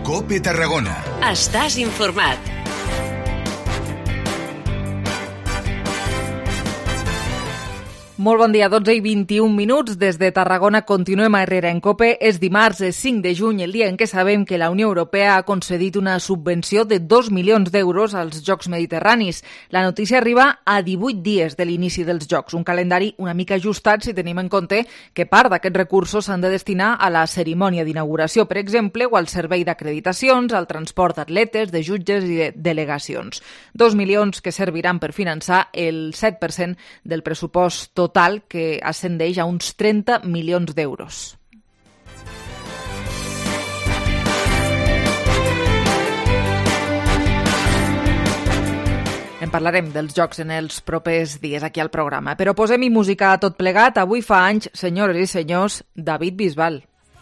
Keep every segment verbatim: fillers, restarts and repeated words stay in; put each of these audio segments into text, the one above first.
COPE Tarragona. Estàs informat. Molt bon dia, dotze i vint-i-un minuts. Des de Tarragona continuem a Herrera en COPE. És dimarts, és cinc de juny, el dia en què sabem que la Unió Europea ha concedit una subvenció de dos milions d'euros als Jocs Mediterranis. La notícia arriba a divuit dies de l'inici dels Jocs, un calendari una mica ajustat si tenim en compte que part d'aquests recursos s'han de destinar a la cerimònia d'inauguració, per exemple, o al servei d'acreditacions, al transport d'atletes, de jutges i de delegacions. Dos milions que serviran per finançar el set per cent del pressupost total total que ascendeix a uns trenta milions d'euros. En parlarem dels Jocs en els propers dies aquí al programa. Però posem-hi música a tot plegat. Avui fa anys, senyores i senyors, David Bisbal.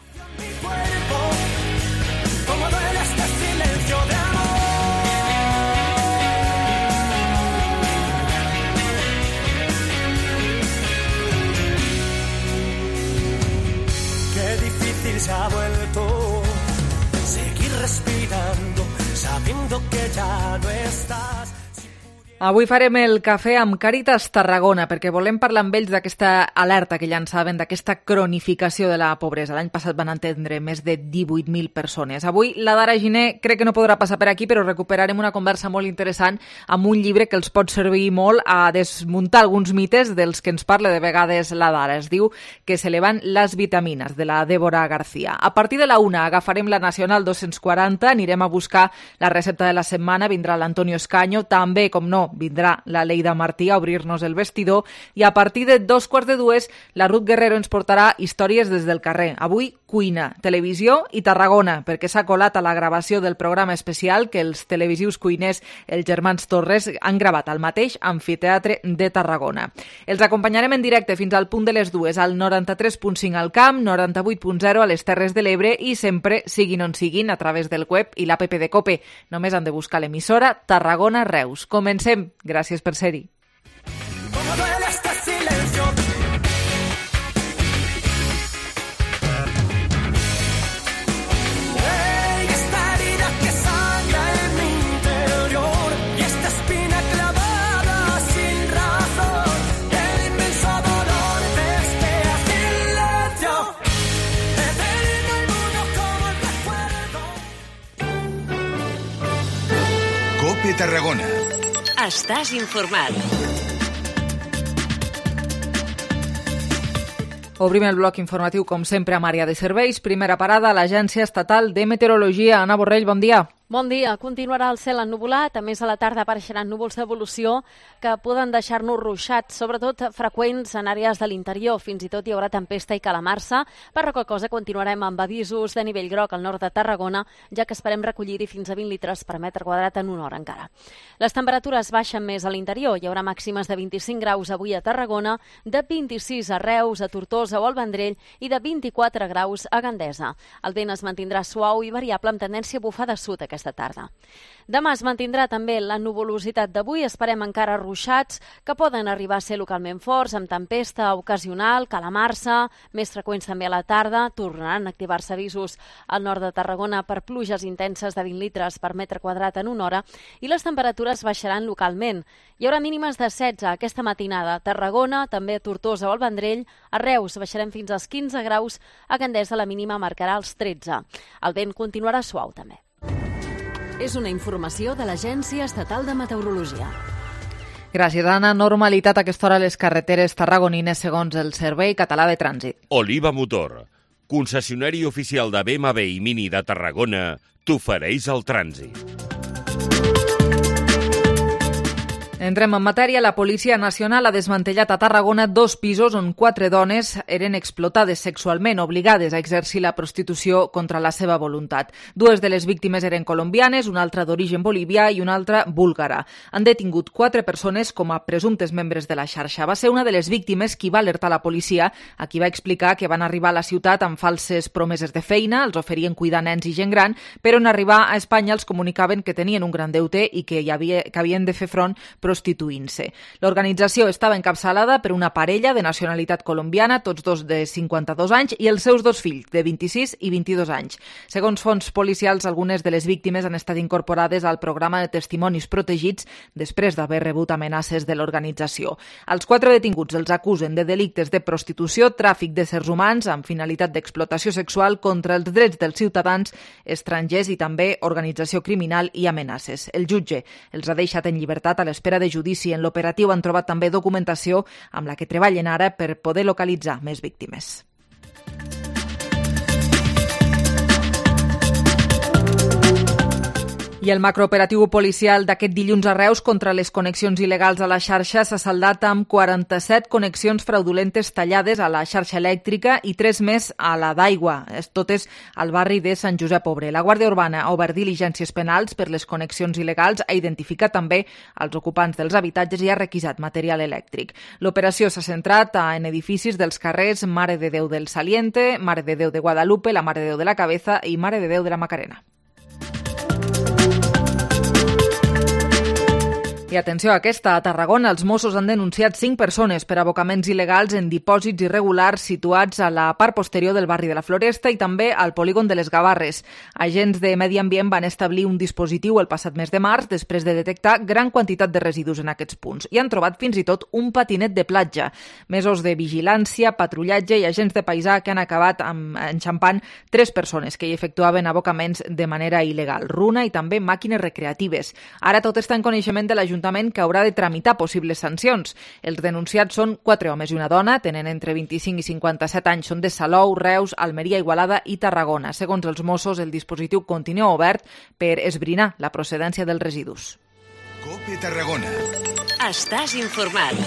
Se ha vuelto seguir respirando sabiendo que ya no estás. Avui farem el cafè amb Càritas Tarragona perquè volem parlar amb ells d'aquesta alerta que llançaven, d'aquesta cronificació de la pobresa. L'any passat van atendre més de divuit mil persones. Avui la Dara Giner crec que no podrà passar per aquí, però recuperarem una conversa molt interessant amb un llibre que els pot servir molt a desmuntar alguns mites dels que ens parla de vegades la Dara. Es diu Que se le van las vitaminas, de la Débora García. A partir de la una agafarem la Nacional dos-cents quaranta, anirem a buscar la recepta de la setmana, vindrà l'Antonio Escaño, també, com no, vindrà la Leida Martí a obrir-nos el vestidor i a partir de dos quarts de dues la Ruth Guerrero ens portarà històries des del carrer. Avui cuina, televisió i Tarragona, perquè s'ha colat a la gravació del programa especial que els televisius cuiners, els germans Torres, han gravat al mateix amfiteatre de Tarragona. Els acompanyarem en directe fins al punt de les dues, al noranta-tres punt cinc al Camp, noranta-vuit punt zero a les Terres de l'Ebre i sempre, siguin on siguin, a través del web i l'app de COPE. Només han de buscar l'emissora Tarragona Reus. Comencem. Gràcies per ser-hi. COPE Tarragona. Estàs informat. Obrim el bloc informatiu, com sempre, amb àrea de serveis. Primera parada a l'Agència Estatal de Meteorologia. Anna Borrell, bon dia. Bon dia. Continuarà el cel ennuvolat. A més, a la tarda apareixeran núvols d'evolució que poden deixar-nos ruixats, sobretot freqüents en àrees de l'interior. Fins i tot hi haurà tempesta i calamarsa. Per la qual cosa continuarem amb avisos de nivell groc al nord de Tarragona, ja que esperem recollir-hi fins a vint litres per metre quadrat en una hora encara. Les temperatures baixen més a l'interior. Hi haurà màximes de vint-i-cinc graus avui a Tarragona, de vint-i-sis a Reus, a Tortosa o al Vendrell i de vint-i-quatre graus a Gandesa. El vent es mantindrà suau i variable amb tendència a bufar de sud aquesta tarda. Demà es mantindrà també la nuvolositat d'avui. Esperem encara ruixats que poden arribar a ser localment forts, amb tempesta ocasional, calamarsa, més freqüents també a la tarda. Tornaran a activar-se avisos al nord de Tarragona per pluges intenses de vint litres per metre quadrat en una hora i les temperatures baixaran localment. Hi haurà mínimes de setze aquesta matinada a Tarragona, també a Tortosa o al Vendrell. A Reus baixarem fins als quinze graus, a Gandesa la mínima marcarà els tretze. El vent continuarà suau també. És una informació de l'Agència Estatal de Meteorologia. Gràcies, Anna. Normalitat a aquesta hora a les carreteres tarragonines segons el Servei Català de Trànsit. Oliva Motor, concessionari oficial de B M W i Mini de Tarragona, t'ofereix el trànsit. Entrem en matèria. La Policia Nacional ha desmantellat a Tarragona dos pisos on quatre dones eren explotades sexualment, obligades a exercir la prostitució contra la seva voluntat. Dues de les víctimes eren colombianes, una altra d'origen bolivià i una altra búlgara. Han detingut quatre persones com a presumptes membres de la xarxa. Va ser una de les víctimes qui va alertar la policia, a qui va explicar que van arribar a la ciutat amb falses promeses de feina, els oferien cuidar nens i gent gran, però en arribar a Espanya els comunicaven que tenien un gran deute i que, hi havia, que havien de fer front, però prostituint-se. L'organització estava encapçalada per una parella de nacionalitat colombiana, tots dos de cinquanta-dos anys, i els seus dos fills, de vint-i-sis i vint-i-dos anys. Segons fonts policials, algunes de les víctimes han estat incorporades al programa de testimonis protegits després d'haver rebut amenaces de l'organització. Els quatre detinguts els acusen de delictes de prostitució, tràfic d'éssers humans amb finalitat d'explotació sexual contra els drets dels ciutadans estrangers i també organització criminal i amenaces. El jutge els ha deixat en llibertat a l'espera de judici. En l'operatiu han trobat també documentació amb la que treballen ara per poder localitzar més víctimes. I el macrooperatiu policial d'aquest dilluns a Reus contra les connexions il·legals a la xarxa s'ha saldat amb quaranta-set connexions fraudulentes tallades a la xarxa elèctrica i tres més a la d'aigua, totes al barri de Sant Josep Obrer. La Guàrdia Urbana ha obert diligències penals per les connexions il·legals, ha identificat també els ocupants dels habitatges i ha requisat material elèctric. L'operació s'ha centrat en edificis dels carrers Mare de Déu del Saliente, Mare de Déu de Guadalupe, la Mare de Déu de la Cabeza i Mare de Déu de la Macarena. I atenció a aquesta, a Tarragona els Mossos han denunciat cinc persones per abocaments il·legals en dipòsits irregulars situats a la part posterior del barri de la Floresta i també al polígon de les Gavarres. Agents de Medi Ambient van establir un dispositiu el passat mes de març després de detectar gran quantitat de residus en aquests punts i han trobat fins i tot un patinet de platja. Mesos de vigilància, patrullatge i agents de paisà que han acabat amb, enxampant tres persones que hi efectuaven abocaments de manera il·legal, runa i també màquines recreatives. Ara tot està en coneixement de l'Ajuntament que haurà de tramitar possibles sancions. Els denunciats són quatre homes i una dona, tenen entre vint-i-cinc i cinquanta-set anys, són de Salou, Reus, Almeria, Igualada i Tarragona. Segons els Mossos, el dispositiu continua obert per esbrinar la procedència dels residus. COPE Tarragona. Estàs informat.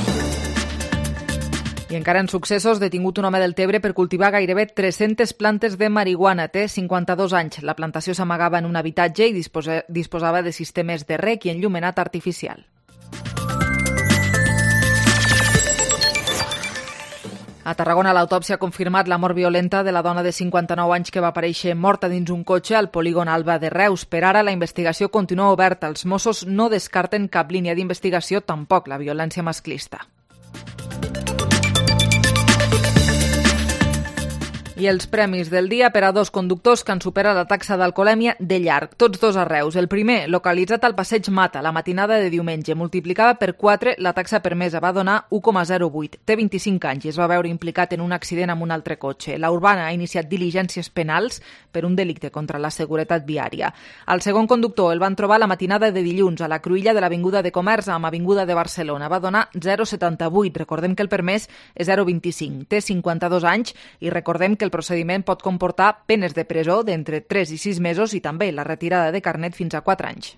I encara en successos, detingut un home del Tebre per cultivar gairebé tres-centes plantes de marihuana. Té cinquanta-dos anys. La plantació s'amagava en un habitatge i disposa, disposava de sistemes de rec i enllumenat artificial. A Tarragona, l'autòpsia ha confirmat la mort violenta de la dona de cinquanta-nou anys que va aparèixer morta dins un cotxe al polígon Alba de Reus. Per ara, la investigació continua oberta. Els Mossos no descarten cap línia d'investigació, tampoc la violència masclista. I els premis del dia per a dos conductors que han superat la taxa d'alcoholèmia de llarg, tots dos a Reus. El primer, localitzat al passeig Mata, la matinada de diumenge, multiplicava per quatre la taxa permesa, va donar u coma zero vuit. Té vint-i-cinc anys i es va veure implicat en un accident amb un altre cotxe. La Urbana ha iniciat diligències penals per un delicte contra la seguretat viària. El segon conductor el van trobar la matinada de dilluns a la cruïlla de l'Avinguda de Comerç amb Avinguda de Barcelona. Va donar zero coma setanta-vuit. Recordem que el permès és zero coma vint-i-cinc. Té cinquanta-dos anys i recordem que el procediment pot comportar penes de presó d'entre tres i sis mesos i també la retirada de carnet fins a quatre anys.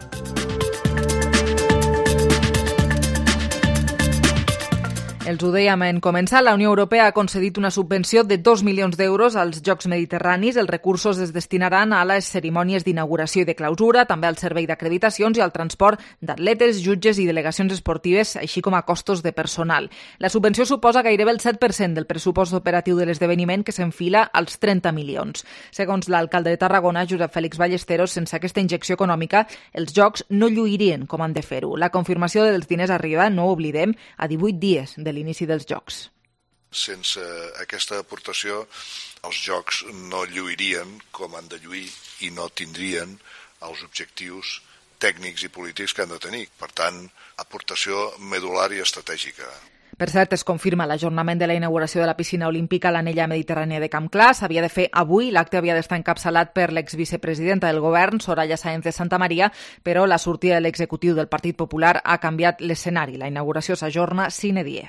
Els ho dèiem en començar, la Unió Europea ha concedit una subvenció de dos milions d'euros als Jocs Mediterranis. Els recursos es destinaran a les cerimònies d'inauguració i de clausura, també al servei d'acreditacions i al transport d'atletes, jutges i delegacions esportives, així com a costos de personal. La subvenció suposa gairebé el set per cent del pressupost operatiu de l'esdeveniment, que s'enfila als trenta milions. Segons l'alcalde de Tarragona, Josep Fèlix Ballesteros, sense aquesta injecció econòmica, els Jocs no lluirien com han de fer-ho. La confirmació dels diners arriba, no ho oblidem, a divuit dies de l'inici dels Jocs. Sense aquesta aportació, els Jocs no lluirien com han de lluir i no tindrien els objectius tècnics i polítics que han de tenir. Per tant, aportació medular i estratègica. Per cert, es confirma l'ajornament de la inauguració de la piscina olímpica a l'anella mediterrània de Camp Clar. S'havia de fer avui, l'acte havia d'estar encapçalat per l'exvicepresidenta del govern, Soraya Sáenz de Santamaría, però la sortida de l'executiu del Partit Popular ha canviat l'escenari. La inauguració s'ajorna sine die.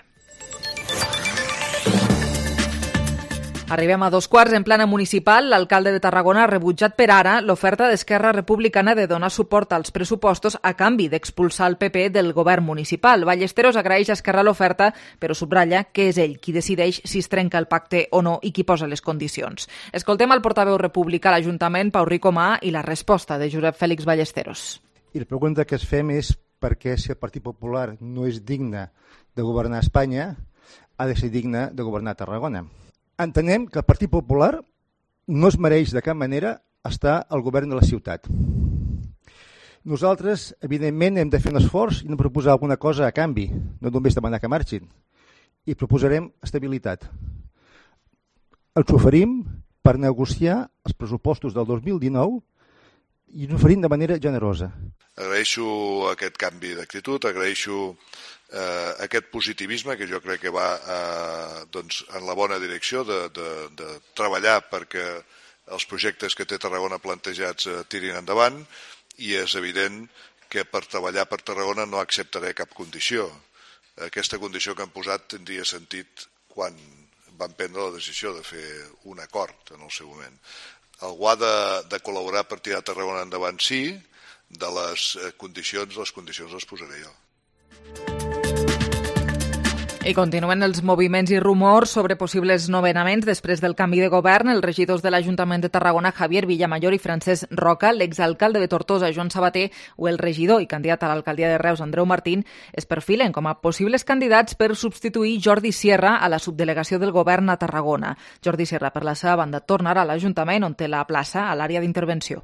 Arribem a dos quarts en plana municipal. L'alcalde de Tarragona ha rebutjat per ara l'oferta d'Esquerra Republicana de donar suport als pressupostos a canvi d'expulsar el P P del govern municipal. Ballesteros agraeix a Esquerra l'oferta, però subratlla que és ell qui decideix si es trenca el pacte o no i qui posa les condicions. Escoltem el portaveu republicà a l'Ajuntament, Pau Ricomà, i la resposta de Josep Fèlix Ballesteros. I la pregunta que es fem és per què si el Partit Popular no és digne de governar Espanya, ha de ser digne de governar Tarragona. Entenem que el Partit Popular no es mereix de cap manera estar al govern de la ciutat. Nosaltres, evidentment, hem de fer un esforç i hem de proposar alguna cosa a canvi, no només demanar que marxin. I proposarem estabilitat. Ens oferim per negociar els pressupostos del dos mil dinou i ens oferim de manera generosa. Agraeixo aquest canvi d'actitud, agraeixo eh, aquest positivisme que jo crec que va eh, doncs, en la bona direcció de, de, de treballar perquè els projectes que té Tarragona plantejats eh, tirin endavant, i és evident que per treballar per Tarragona no acceptaré cap condició. Aquesta condició que han posat tindria sentit quan van prendre la decisió de fer un acord en el seu moment. Algú ha de, de col·laborar per tirar Tarragona endavant, sí, de les condicions, les condicions les posaré jo. I continuen els moviments i rumors sobre possibles nomenaments després del canvi de govern. Els regidors de l'Ajuntament de Tarragona, Javier Villamayor i Francesc Roca, l'exalcalde de Tortosa, Joan Sabater, o el regidor i candidat a l'alcaldia de Reus, Andreu Martín, es perfilen com a possibles candidats per substituir Jordi Sierra a la subdelegació del govern a Tarragona. Jordi Sierra, per la seva banda, tornarà a l'Ajuntament, on té la plaça a l'àrea d'intervenció.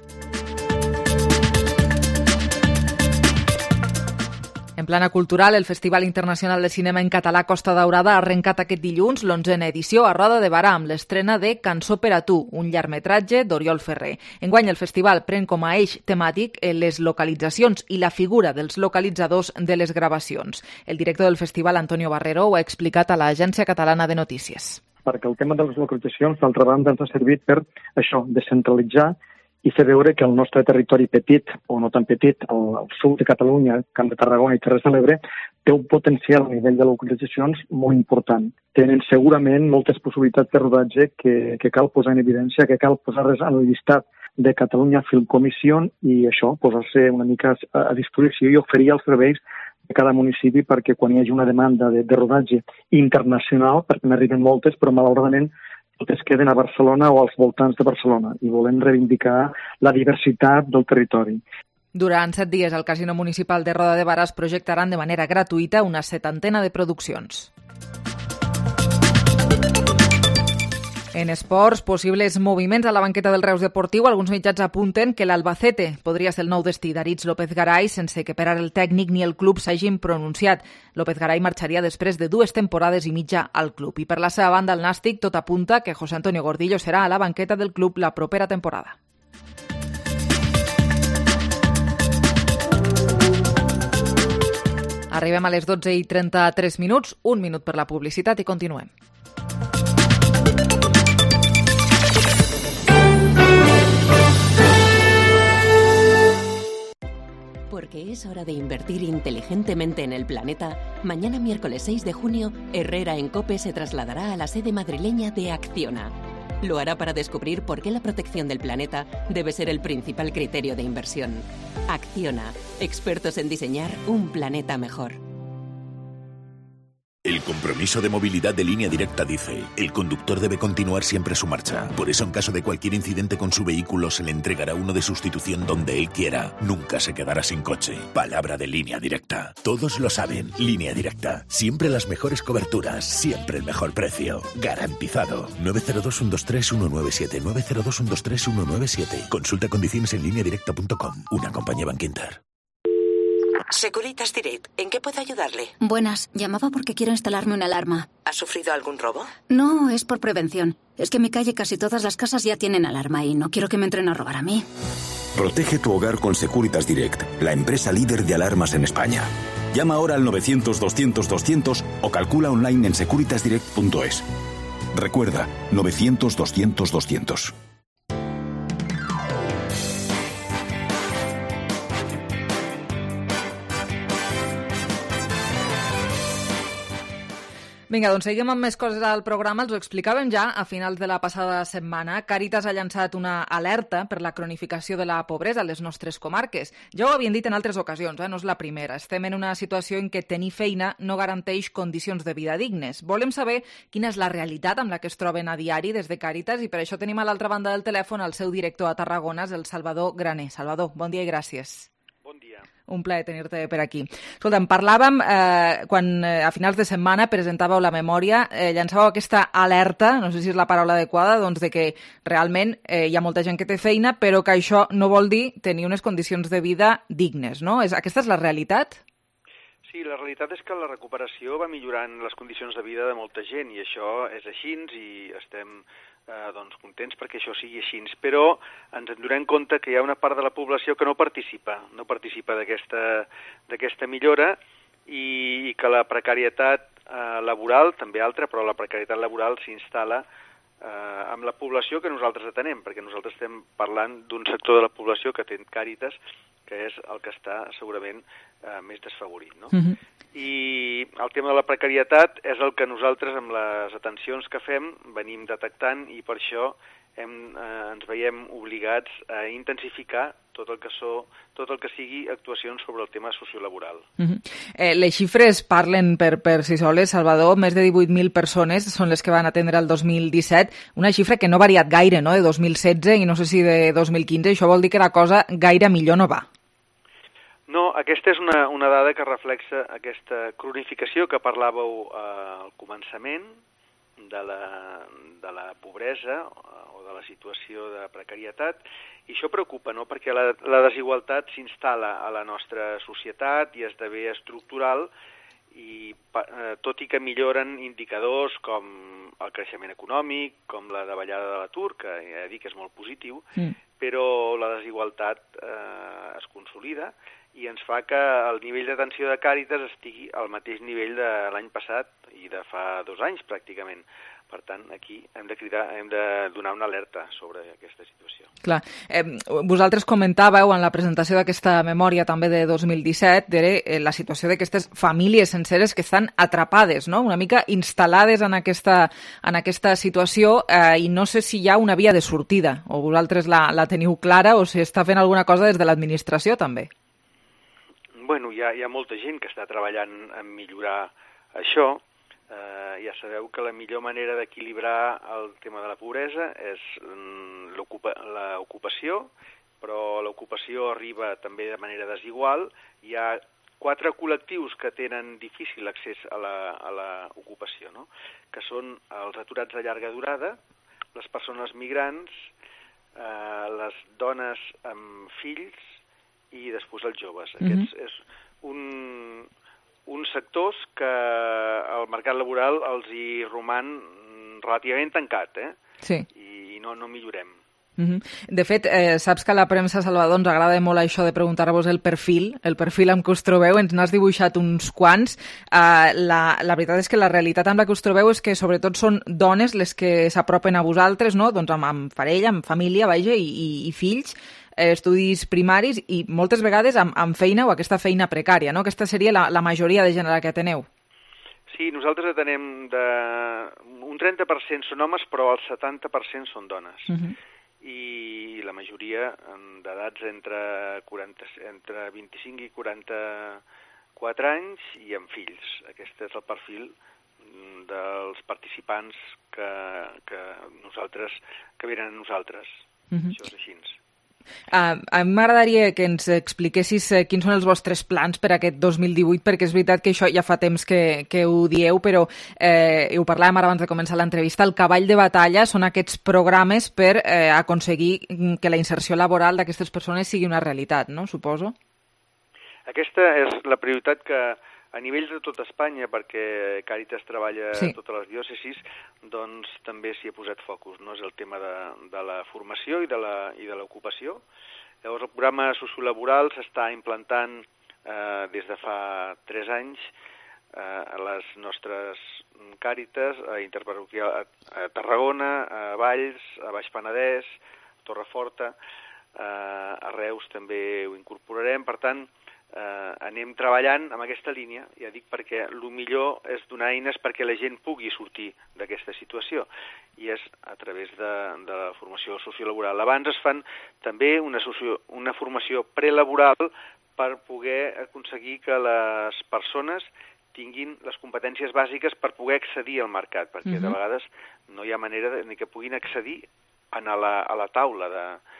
En plana cultural, el Festival Internacional de Cinema en Català Costa Daurada ha arrencat aquest dilluns l'onzena edició a Roda de Barà amb l'estrena de Cançó per a tu, un llargmetratge d'Oriol Ferrer. Enguany el festival pren com a eix temàtic les localitzacions i la figura dels localitzadors de les gravacions. El director del festival, Antonio Barrero, ho ha explicat a l'Agència Catalana de Notícies. Perquè el tema de les localitzacions, d'altra banda, ens ha servit per això, descentralitzar i fer veure que el nostre territori petit, o no tan petit, el, el sud de Catalunya, Camp de Tarragona i Terres de l'Ebre, té un potencial a nivell de localitzacions molt important. Tenen segurament moltes possibilitats de rodatge que, que cal posar en evidència, que cal posar-les en el llistat de Catalunya Film Commission i això, posar-se una mica a, a disposició i oferir els serveis de cada municipi perquè quan hi hagi una demanda de, de rodatge internacional, perquè n'arriben moltes, però malauradament totes queden a Barcelona o als voltants de Barcelona i volem reivindicar la diversitat del territori. Durant set dies al Casino Municipal de Roda de Barà es projectaran de manera gratuïta una setantena de produccions. En esports, possibles moviments a la banqueta del Reus Deportiu. Alguns mitjans apunten que l'Albacete podria ser el nou destí d'Aritz López Garay sense que per ara el tècnic ni el club s'hagin pronunciat. López Garay marxaria després de dues temporades i mitja al club. I per la seva banda, el Nàstic, tot apunta que José Antonio Gordillo serà a la banqueta del club la propera temporada. Arribem a les dotze i trenta-tres minuts, un minut per la publicitat i continuem. Porque es hora de invertir inteligentemente en el planeta, mañana miércoles seis de junio, Herrera en COPE se trasladará a la sede madrileña de Acciona. Lo hará para descubrir por qué la protección del planeta debe ser el principal criterio de inversión. Acciona, expertos en diseñar un planeta mejor. El compromiso de movilidad de Línea Directa dice: el conductor debe continuar siempre su marcha. Por eso, en caso de cualquier incidente con su vehículo, se le entregará uno de sustitución donde él quiera. Nunca se quedará sin coche. Palabra de Línea Directa. Todos lo saben. Línea Directa. Siempre las mejores coberturas. Siempre el mejor precio. Garantizado. nueve cero dos, uno dos tres, uno nueve siete. nueve cero dos, uno dos tres, uno nueve siete. Consulta condiciones en línea directa punto com. Una compañía Bankinter. Securitas Direct, ¿en qué puedo ayudarle? Buenas, llamaba porque quiero instalarme una alarma. ¿Ha sufrido algún robo? No, es por prevención. Es que en mi calle casi todas las casas ya tienen alarma y no quiero que me entren a robar a mí. Protege tu hogar con Securitas Direct, la empresa líder de alarmas en España. Llama ahora al novecientos, doscientos, doscientos o calcula online en securitas direct punto es. Recuerda, novecientos, doscientos, doscientos. Vinga, doncs seguim amb més coses al programa. Els ho explicàvem ja a finals de la passada setmana. Càritas ha llançat una alerta per la cronificació de la pobresa a les nostres comarques. Ja ho havien dit en altres ocasions, eh? No és la primera. Estem en una situació en què tenir feina no garanteix condicions de vida dignes. Volem saber quina és la realitat amb la que es troben a diari des de Càritas i per això tenim a l'altra banda del telèfon el seu director a Tarragona, el Salvador Graner. Salvador, bon dia i gràcies. Bon dia. Un plaer tenir-te per aquí. Escolta, en parlàvem eh, quan eh, a finals de setmana presentàveu la memòria, eh, llançàveu aquesta alerta, no sé si és la paraula adequada, doncs de que realment eh, hi ha molta gent que té feina, però que això no vol dir tenir unes condicions de vida dignes, no? És, aquesta és la realitat? Sí, la realitat és que la recuperació va millorant les condicions de vida de molta gent i això és així i estem eh, doncs, contents perquè això sigui així. Però ens donem compte que hi ha una part de la població que no participa, no participa d'aquesta millora i, i que la precarietat eh, laboral, també altra, però la precarietat laboral s'instal·la eh, amb la població que nosaltres atenem, perquè nosaltres estem parlant d'un sector de la població que té Càritas, que és el que està segurament eh, més desfavorit, no? Uh-huh. I el tema de la precarietat és el que nosaltres, amb les atencions que fem, venim detectant i per això hem, eh, ens veiem obligats a intensificar tot el que, so, tot el que sigui actuacions sobre el tema sociolaboral. Uh-huh. eh, les xifres parlen per, per si soles, Salvador. Més de divuit mil persones són les que van atendre el dos mil disset, una xifra que no ha variat gaire, no?, de dos mil setze i no sé si de dos mil quinze. Això vol dir que la cosa gaire millor no va. No, aquesta és una, una dada que reflexa aquesta cronificació que parlàveu eh, al començament de la, de la pobresa o de la situació de precarietat, i això preocupa, no?, perquè la, la desigualtat s'instal·la a la nostra societat i esdevé estructural, i eh, tot i que milloren indicadors com el creixement econòmic, com la davallada de l'atur, que ja he dit que és molt positiu, mm. però la desigualtat eh, es consolida i ens fa que el nivell d'atenció de Càritas estigui al mateix nivell de l'any passat i de fa dos anys, pràcticament. Per tant, aquí hem de cridar, hem de donar una alerta sobre aquesta situació. Clar. Eh, vosaltres comentàveu en la presentació d'aquesta memòria també de dos mil disset de eh, la situació d'aquestes famílies senceres que estan atrapades, no?, una mica instal·lades en aquesta, en aquesta situació eh, i no sé si hi ha una via de sortida, o vosaltres la, la teniu clara o si està fent alguna cosa des de l'administració també. Bueno, hi ha, hi ha molta gent que està treballant en millorar això. Eh, ja sabeu que la millor manera d'equilibrar el tema de la pobresa és mm, l'ocupació, però l'ocupació arriba també de manera desigual. Hi ha quatre col·lectius que tenen difícil accés a l'ocupació, no?, que són els aturats de llarga durada, les persones migrants, eh, les dones amb fills i després els joves. Uh-huh. Aquests és un, uns sectors que el mercat laboral els hi roman relativament tancat, eh? Sí. I no, no millorem. Uh-huh. De fet, eh, saps que a la premsa, Salvador, ens agrada molt això de preguntar-vos el perfil, el perfil amb què us trobeu, ens n'has dibuixat uns quants. Uh, la, la veritat és que la realitat amb la que us trobeu és que sobretot són dones les que s'apropen a vosaltres, no?, doncs amb, amb parella, amb família, vaja, i, i, i fills, estudis primaris i moltes vegades amb, amb feina o aquesta feina precària, no? Aquesta seria la, la majoria de gent a la que ateneu. Sí, nosaltres atenem de... un trenta per cent són homes, però el setanta per cent són dones. Uh-huh. I la majoria d'edats entre, quaranta, entre vint-i-cinc i quaranta-quatre anys i amb fills. Aquest és el perfil dels participants que, que nosaltres, que venen a nosaltres. Uh-huh. Això és així. Uh, a mi m'agradaria que ens expliquessis uh, quins són els vostres plans per aquest dos mil divuit, perquè és veritat que això ja fa temps que, que ho dieu, però eh, ho parlàvem ara abans de començar l'entrevista, el cavall de batalla són aquests programes per eh, aconseguir que la inserció laboral d'aquestes persones sigui una realitat, no? Suposo. Aquesta és la prioritat que a nivell de tot Espanya, perquè Càritas treballa sí. a totes les diòcesis, doncs també s'hi ha posat focus, no? És el tema de, de la formació i de la, i de l'ocupació. Llavors el programa sociolaboral s'està implantant eh, des de fa tres anys eh, a les nostres Càritas, a Interparroquial, a, a Tarragona, a Valls, a Baix Penedès, a Torreforta, eh, a Reus també ho incorporarem, per tant, Uh, anem treballant amb aquesta línia, ja dic perquè el millor és donar eines perquè la gent pugui sortir d'aquesta situació i és a través de, de la formació sociolaboral. Abans es fan també una, socio, una formació prelaboral per poder aconseguir que les persones tinguin les competències bàsiques per poder accedir al mercat, perquè uh-huh. de vegades no hi ha manera de, ni que puguin accedir a la, a la taula de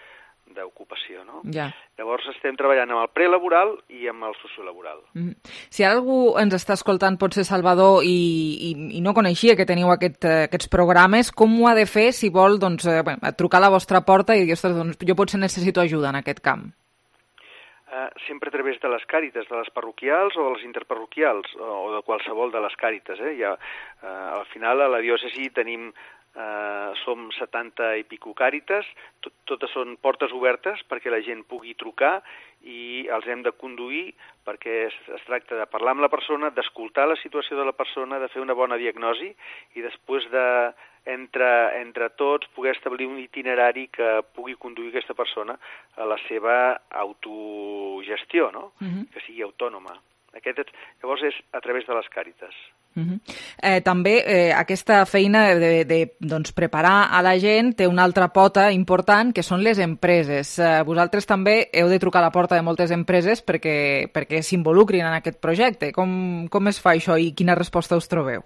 d'ocupació, no? Ja. Llavors estem treballant amb el prelaboral i amb el sociolaboral. Mm. Si ara algú ens està escoltant, potser Salvador, i, i, i no coneixia que teniu aquest, aquests programes, com ho ha de fer si vol doncs, eh, bueno, trucar a la vostra porta i dir, ostres, doncs, jo potser necessito ajuda en aquest camp? Uh, sempre a través de les càrites, de les parroquials o de les interparroquials, o, o de qualsevol de les càrites. Eh? Ja, uh, al final, a la diòcesi tenim Uh, som setanta i pico càrites, tot, totes són portes obertes perquè la gent pugui trucar i els hem de conduir perquè es, es tracta de parlar amb la persona, d'escoltar la situació de la persona, de fer una bona diagnosi i després de, entre, entre tots, poder establir un itinerari que pugui conduir aquesta persona a la seva autogestió, no? Uh-huh. Que sigui autònoma. Aquest, llavors és a través de les càrites. Uh-huh. eh, també eh, aquesta feina de, de doncs, preparar a la gent té una altra pota important que són les empreses. Eh, vosaltres també heu de trucar a la porta de moltes empreses perquè, perquè s'involucrin en aquest projecte. Com, com es fa això i quina resposta us trobeu?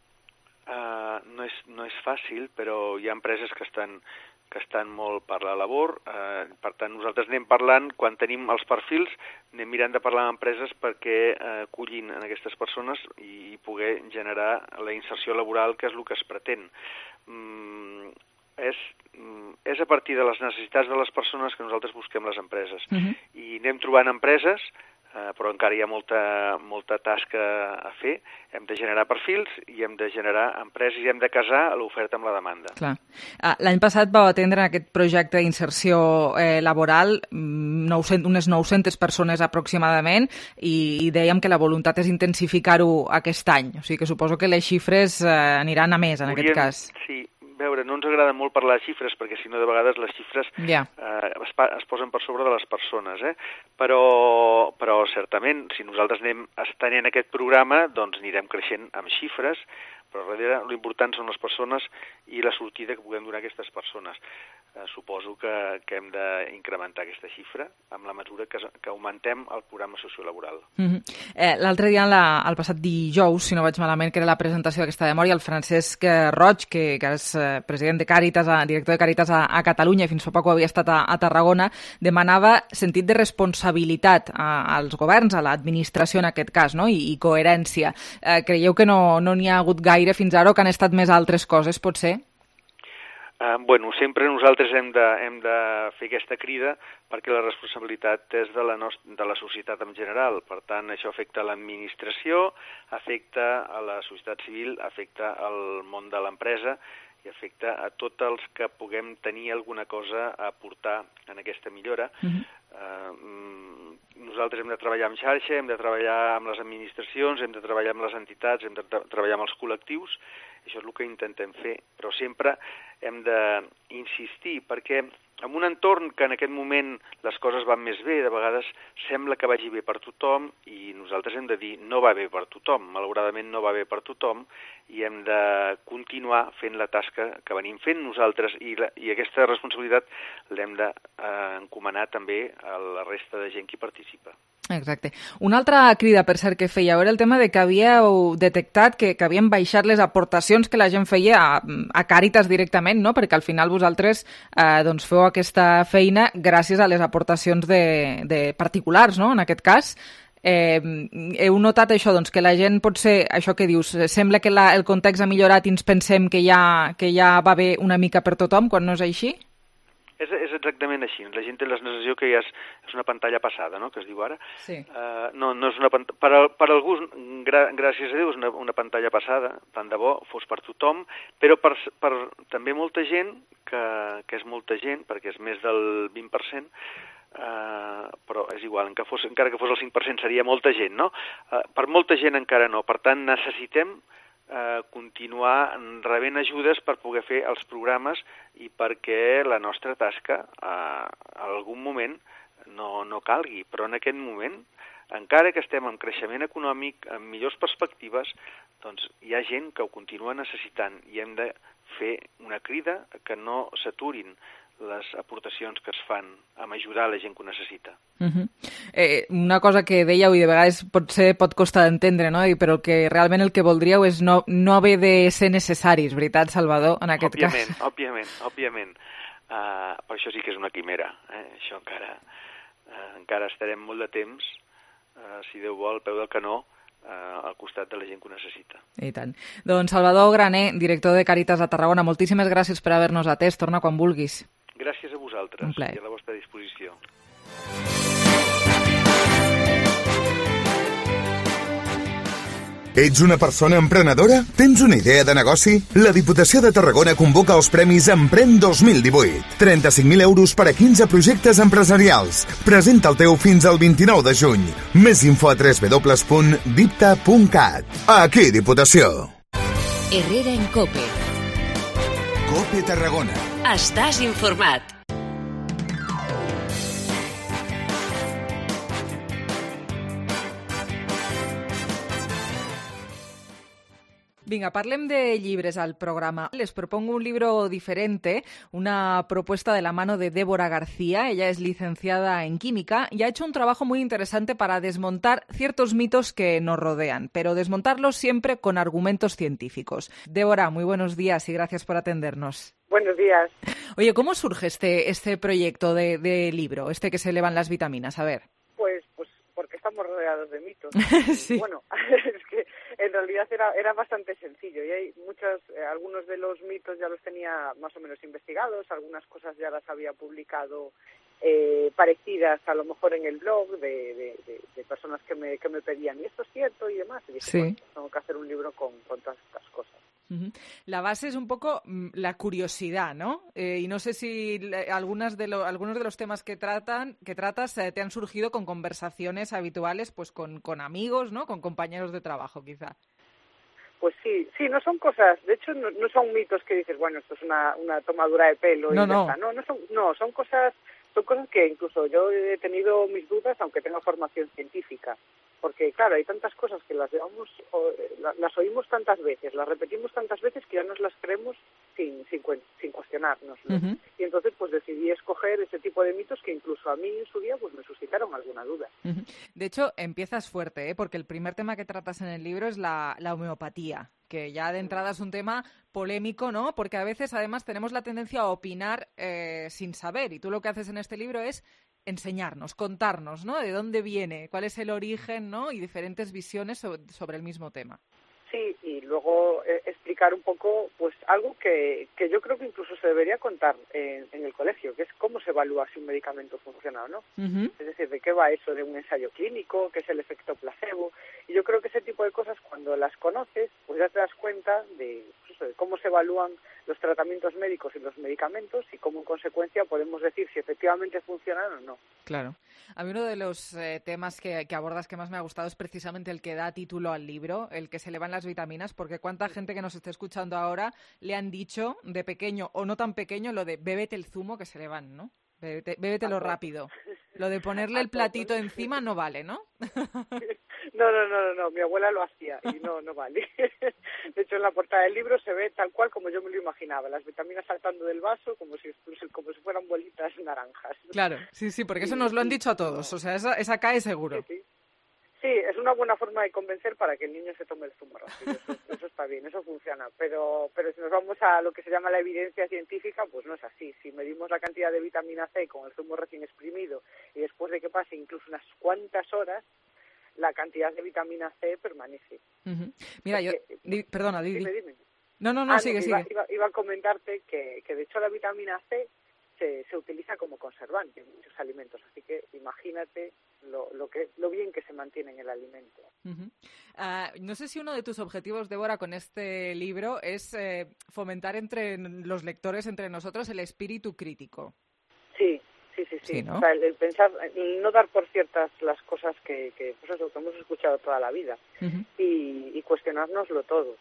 Uh, no, és, no és fàcil, però hi ha empreses que estan que estan molt per la labor, eh, per tant nosaltres anem parlant, quan tenim els perfils, anem mirant de parlar amb empreses perquè eh, cullin en aquestes persones i, i poder generar la inserció laboral, que és el que es pretén. Mm, és, és a partir de les necessitats de les persones que nosaltres busquem les empreses. Uh-huh. I anem trobant empreses, eh, però encara hi ha molta, molta tasca a fer. Hem de generar perfils i hem de generar empreses i hem de casar l'oferta amb la demanda. Clar. L'any passat vau atendre aquest projecte d'inserció eh, laboral nou-cents, unes nou-centes persones aproximadament i, i dèiem que la voluntat és intensificar-ho aquest any. O sigui que suposo que les xifres eh, aniran a més en Podríem, aquest cas. Sí. Veure, no ens agrada molt parlar de xifres, perquè si no de vegades les xifres yeah. eh, es, es posen per sobre de les persones, eh? però, però certament, si nosaltres anem estenent aquest programa, doncs anirem creixent amb xifres, però darrere l'important són les persones i la sortida que puguem donar a aquestes persones. Eh, suposo que, que hem d'incrementar aquesta xifra amb la mesura que, que augmentem el programa sociolaboral. Mm-hmm. eh, L'altre dia, la, el passat dijous, si no vaig malament, que era la presentació d'aquesta memòria, el Francesc Roig, que, que és president de Càritas, director de Càritas a, a Catalunya, i fins fa poc havia estat a, a Tarragona, demanava sentit de responsabilitat a, als governs, a l'administració en aquest cas, no? I, i coherència. Eh, creieu que no n'hi no ha hagut gaire fins ara o que han estat més altres coses, potser? Uh, bueno, sempre nosaltres hem de, hem de fer aquesta crida perquè la responsabilitat és de la, nostra, de la societat en general. Per tant, això afecta a l'administració, afecta a la societat civil, afecta al món de l'empresa i afecta a tots els que puguem tenir alguna cosa a aportar en aquesta millora. Uh-huh. Uh, nosaltres hem de treballar en xarxa, hem de treballar amb les administracions, hem de treballar amb les entitats, hem de tra- treballar amb els col·lectius. Això és el que intentem fer, però sempre hem d'insistir, perquè en un entorn que en aquest moment les coses van més bé, de vegades sembla que vagi bé per tothom i nosaltres hem de dir no va bé per tothom, malauradament no va bé per tothom i hem de continuar fent la tasca que venim fent nosaltres i, la, i aquesta responsabilitat l'hem d'encomanar de, també a la resta de gent que hi participa. Exacte. Una altra crida, per cert, que fèieu era el tema de que havíeu detectat que, que havien baixat les aportacions que la gent feia a, a Càritas directament, no? Perquè al final vosaltres eh, doncs feu aquesta feina gràcies a les aportacions de, de particulars, no? En aquest cas. Eh, heu notat això, doncs, que la gent potser, això que dius, sembla que la, el context ha millorat i ens pensem que ja, que ja va bé una mica per tothom, quan no és així? És, és exactament així. La gent té la sensació que ja és, és una pantalla passada, no?, que es diu ara. Sí. Uh, no, no és una pantalla... Per, a, per a algú, gra, gràcies a Déu, és una, una pantalla passada, tant de bo fos per tothom, però per, per també molta gent, que, que és molta gent, perquè és més del vint per cent, uh, però és igual, encara, fos, encara que fos el cinc per cent seria molta gent, no? Uh, per molta gent encara no. Per tant, necessitem Uh, continuar rebent ajudes per poder fer els programes i perquè la nostra tasca uh, en algun moment no, no calgui, però en aquest moment, encara que estem en creixement econòmic, amb millors perspectives, doncs hi ha gent que ho continua necessitant i hem de fer una crida que no s'aturin les aportacions que es fan amb ajudar la gent que ho necessita. Uh-huh. eh, una cosa que dèieu i de vegades potser pot costar d'entendre, no? Però que realment el que voldríeu és no, no haver de ser necessaris, veritat, Salvador, en aquest òbviament, cas? Òbviament, òbviament. Uh, per això sí que és una quimera. Eh? Això encara, uh, encara estarem molt de temps, uh, si Déu vol, al peu del canó, uh, al costat de la gent que ho necessita. I tant. Doncs Salvador Graner, director de Càritas a Tarragona, moltíssimes gràcies per haver-nos atès. Torna quan vulguis. Gràcies a vosaltres Un plaer. i a la vostra disposició. Ets una persona emprenedora? Tens una idea de negoci? La Diputació de Tarragona convoca els Premis Emprèn dos mil divuit. trenta-cinc mil euros per a quinze projectes empresarials. Presenta el teu fins al vint-i-nou de juny. Més info a w w w punt dipta punt cat. Aquí, Diputació. Herrera en COPE. COPE Tarragona. Estàs informat. Venga, parlem de libres al programa. Les propongo un libro diferente, una propuesta de la mano de Débora García. Ella es licenciada en Química y ha hecho un trabajo muy interesante para desmontar ciertos mitos que nos rodean, pero desmontarlos siempre con argumentos científicos. Débora, muy buenos días y gracias por atendernos. Buenos días. Oye, ¿cómo surge este, este proyecto de, de libro, este que se elevan las vitaminas? A ver. Pues, pues porque estamos rodeados de mitos. Sí. Bueno, es que en realidad era, era bastante sencillo y hay muchos, eh, algunos de los mitos ya los tenía más o menos investigados, algunas cosas ya las había publicado eh, parecidas a lo mejor en el blog de, de, de, de personas que me, que me pedían, ¿y esto es cierto? Y demás. Y dije, Sí. bueno, tengo que hacer un libro con, con todas estas cosas. La base es un poco mm, la curiosidad, ¿no? Eh, y no sé si le- algunas de lo- algunos de los temas que tratan, que tratas eh, te han surgido con conversaciones habituales, pues con, con amigos, ¿no? Con compañeros de trabajo, quizá. Pues sí, sí, no son cosas, de hecho no, no son mitos que dices, bueno, esto es una, una tomadura de pelo y No, ya no. está. No, no son, no, son cosas, son cosas que incluso yo he tenido mis dudas, aunque tenga formación científica. Porque, claro, hay tantas cosas que las llevamos, o, eh, la- las oímos tantas veces, las repetimos tantas veces que ya nos las creemos sin, sin, cuen- sin cuestionarnos, ¿no? Ujú. Y entonces, pues decidí escoger ese tipo de mitos que incluso a mí en su día pues me suscitaron alguna duda. Ujú. De hecho, empiezas fuerte, ¿eh? Porque el primer tema que tratas en el libro es la, la homeopatía, que ya de entrada es un tema polémico, ¿no? Porque a veces, además, tenemos la tendencia a opinar eh, sin saber, y tú lo que haces en este libro es enseñarnos, contarnos, ¿no? De dónde viene, cuál es el origen, ¿no? Y diferentes visiones so- sobre el mismo tema. Sí, y luego eh, explicar un poco pues algo que, que yo creo que incluso se debería contar en, en el colegio, que es cómo se evalúa si un medicamento funciona o no. Ujú. Es decir, de qué va eso de un ensayo clínico, qué es el efecto placebo. Y yo creo que ese tipo de cosas, cuando las conoces, pues ya te das cuenta de, pues eso, de cómo se evalúan los tratamientos médicos y los medicamentos y cómo en consecuencia podemos decir si efectivamente funcionan o no. Claro. A mí uno de los eh, temas que, que abordas que más me ha gustado es precisamente el que da título al libro, el que se elevan las vitaminas, porque cuánta gente que nos está escuchando ahora le han dicho de pequeño o no tan pequeño lo de bébete el zumo que se le van, ¿no? Bébete, bébetelo rápido. Lo de ponerle el platito encima no vale, ¿no? No, no, no, no, no, mi abuela lo hacía y no, no vale. De hecho, en la portada del libro se ve tal cual como yo me lo imaginaba, las vitaminas saltando del vaso como si, como si fueran bolitas naranjas. Claro, sí, sí, porque eso nos lo han dicho a todos, o sea, esa, esa cae seguro. Sí, sí. Sí, es una buena forma de convencer para que el niño se tome el zumo rápido. Eso, eso está bien, eso funciona. Pero, pero si nos vamos a lo que se llama la evidencia científica, pues no es así. Si medimos la cantidad de vitamina C con el zumo recién exprimido y después de que pase incluso unas cuantas horas, la cantidad de vitamina C permanece. Ujú. Mira, yo... di- perdona, Didi. Dime, dime. No, no, no, Ah, sigue, iba, sigue. Iba, iba a comentarte que, que de hecho la vitamina C se, se utiliza como conservante en muchos alimentos, así que imagínate lo, lo, que, lo bien que se mantiene en el alimento. Ujú. Ah, no sé si uno de tus objetivos, Débora, con este libro es eh, fomentar entre los lectores, entre nosotros, el espíritu crítico. Sí, sí, sí, sí. Sí, ¿no? O sea, el, el pensar, el no dar por ciertas las cosas que, que, pues eso, que hemos escuchado toda la vida Ujú. y, y cuestionárnoslo todo.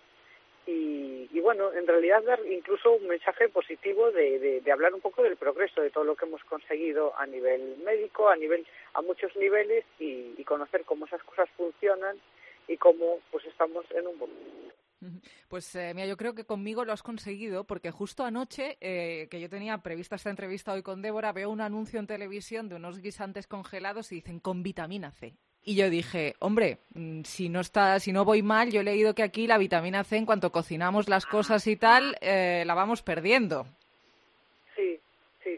Y, y bueno, en realidad dar incluso un mensaje positivo de, de, de hablar un poco del progreso, de todo lo que hemos conseguido a nivel médico, a nivel a muchos niveles y, y conocer cómo esas cosas funcionan y cómo pues estamos en un buen momento. Ujú. Pues eh, mira, yo creo que conmigo lo has conseguido porque justo anoche, eh, que yo tenía prevista esta entrevista hoy con Débora, veo un anuncio en televisión de unos guisantes congelados y dicen con vitamina C. Y yo dije, hombre, mm, si no está, si no voy mal, yo he leído que aquí la vitamina C, en cuanto cocinamos las cosas y tal, eh, la vamos perdiendo. Sí, sí,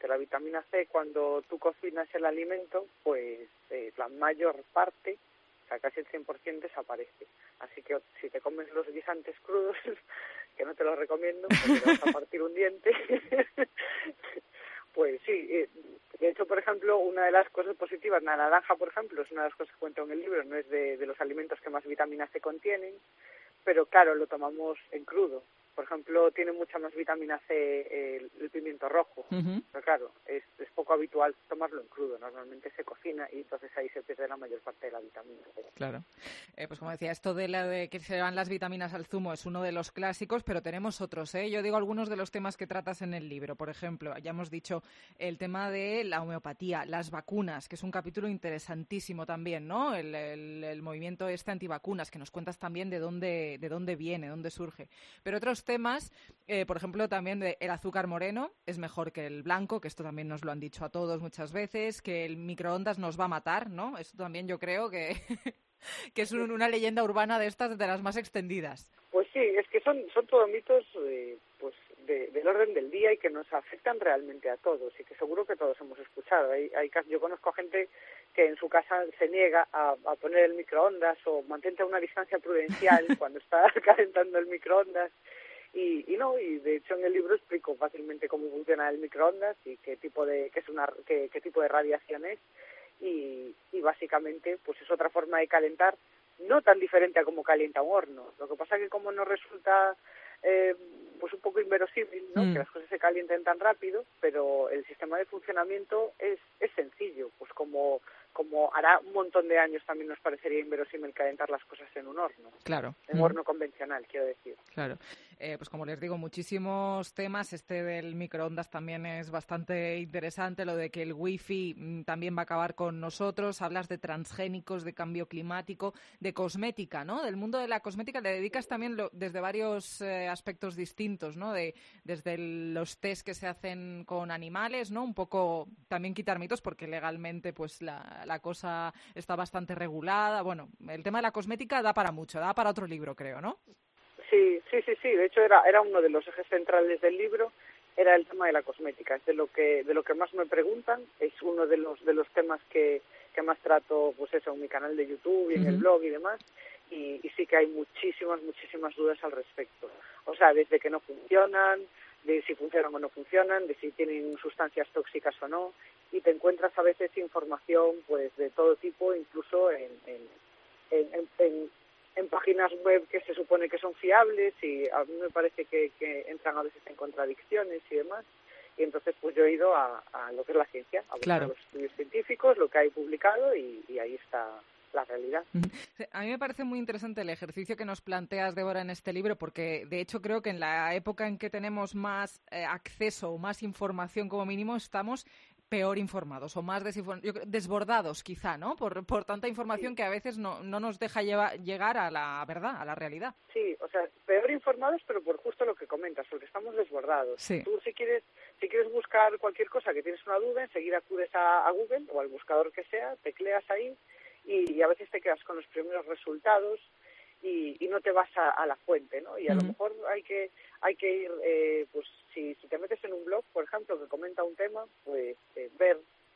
efectivamente, la vitamina C, cuando tú cocinas el alimento, pues eh, la mayor parte, o sea, casi el cien por ciento desaparece. Así que si te comes los guisantes crudos, que no te los recomiendo, porque te vas a partir un diente, pues sí. Eh, de hecho, por ejemplo, una de las cosas positivas, la naranja, por ejemplo, es una de las cosas que cuento en el libro, no es de, de los alimentos que más vitamina C contienen, pero claro, lo tomamos en crudo. Por ejemplo, tiene mucha más vitamina C el, el pimiento rojo. Uh-huh. Pero claro, es, es poco habitual tomarlo en crudo. Normalmente se cocina y entonces ahí se pierde la mayor parte de la vitamina C. Claro. Eh, pues como decía, esto de, la de que se van las vitaminas al zumo es uno de los clásicos, pero tenemos otros, ¿eh? Yo digo algunos de los temas que tratas en el libro. Por ejemplo, ya hemos dicho el tema de la homeopatía, las vacunas, que es un capítulo interesantísimo también, ¿no? El, el, el movimiento este antivacunas, que nos cuentas también de dónde, de dónde viene, dónde surge. Pero otros temas, eh, por ejemplo, también de el azúcar moreno es mejor que el blanco, que esto también nos lo han dicho a todos muchas veces, que el microondas nos va a matar, ¿no? Esto también yo creo que, que es un, una leyenda urbana de estas, de las más extendidas. Pues sí, es que son, son todos mitos eh, pues de, del orden del día y que nos afectan realmente a todos y que seguro que todos hemos escuchado. Hay, hay, yo conozco gente que en su casa se niega a, a poner el microondas o mantente a una distancia prudencial cuando está calentando el microondas. Y, y no, y de hecho en el libro explico fácilmente cómo funciona el microondas y qué tipo de qué es una qué, qué tipo de radiación es y, y básicamente pues es otra forma de calentar, no tan diferente a como calienta un horno. Lo que pasa es que como nos resulta eh, pues un poco inverosímil, ¿no? Mm. que las cosas se calienten tan rápido, pero el sistema de funcionamiento es, es sencillo, pues como como hará un montón de años también nos parecería inverosímil calentar las cosas en un horno. Claro. En un mm. horno convencional, quiero decir. Claro. Eh, pues como les digo, muchísimos temas. Este del microondas también es bastante interesante. Lo de que el wifi mm, también va a acabar con nosotros. Hablas de transgénicos, de cambio climático, de cosmética, ¿no? Del mundo de la cosmética le dedicas también lo, desde varios eh, aspectos distintos, ¿no? De, desde el, los test que se hacen con animales, ¿no? Un poco también quitar mitos porque legalmente pues la la cosa está bastante regulada. Bueno, el tema de la cosmética da para mucho, da para otro libro, creo, ¿no? Sí, sí, sí, sí. De hecho, era era uno de los ejes centrales del libro, era el tema de la cosmética. Es de lo que de lo que más me preguntan. Es uno de los de los temas que, que más trato, pues eso, en mi canal de YouTube y en uh-huh. el blog y demás. Y, y sí que hay muchísimas, muchísimas dudas al respecto. O sea, desde que no funcionan, de si funcionan o no funcionan, de si tienen sustancias tóxicas o no, y te encuentras a veces información pues de todo tipo, incluso en, en, en, en, en páginas web que se supone que son fiables y a mí me parece que, que entran a veces en contradicciones y demás, y entonces pues yo he ido a, a lo que es la ciencia, a buscar claro. los estudios científicos, lo que hay publicado y, y ahí está la realidad. A mí me parece muy interesante el ejercicio que nos planteas, Débora, en este libro, porque de hecho creo que en la época en que tenemos más eh, acceso o más información como mínimo, estamos peor informados o más desbordados quizá, ¿no? Por, por tanta información sí. que a veces no, no nos deja lleva, llegar a la verdad, a la realidad. Sí, o sea, peor informados, pero por justo lo que comentas, porque estamos desbordados. Sí. Tú si quieres si quieres buscar cualquier cosa que tienes una duda, enseguida acudes a, a Google o al buscador que sea, tecleas ahí y, y a veces te quedas con los primeros resultados y, y no te vas a, a la fuente, ¿no? Y a uh-huh. lo mejor hay que hay que ir, eh, pues si, si te metes en un blog, por ejemplo, que comenta un tema, pues eh, ver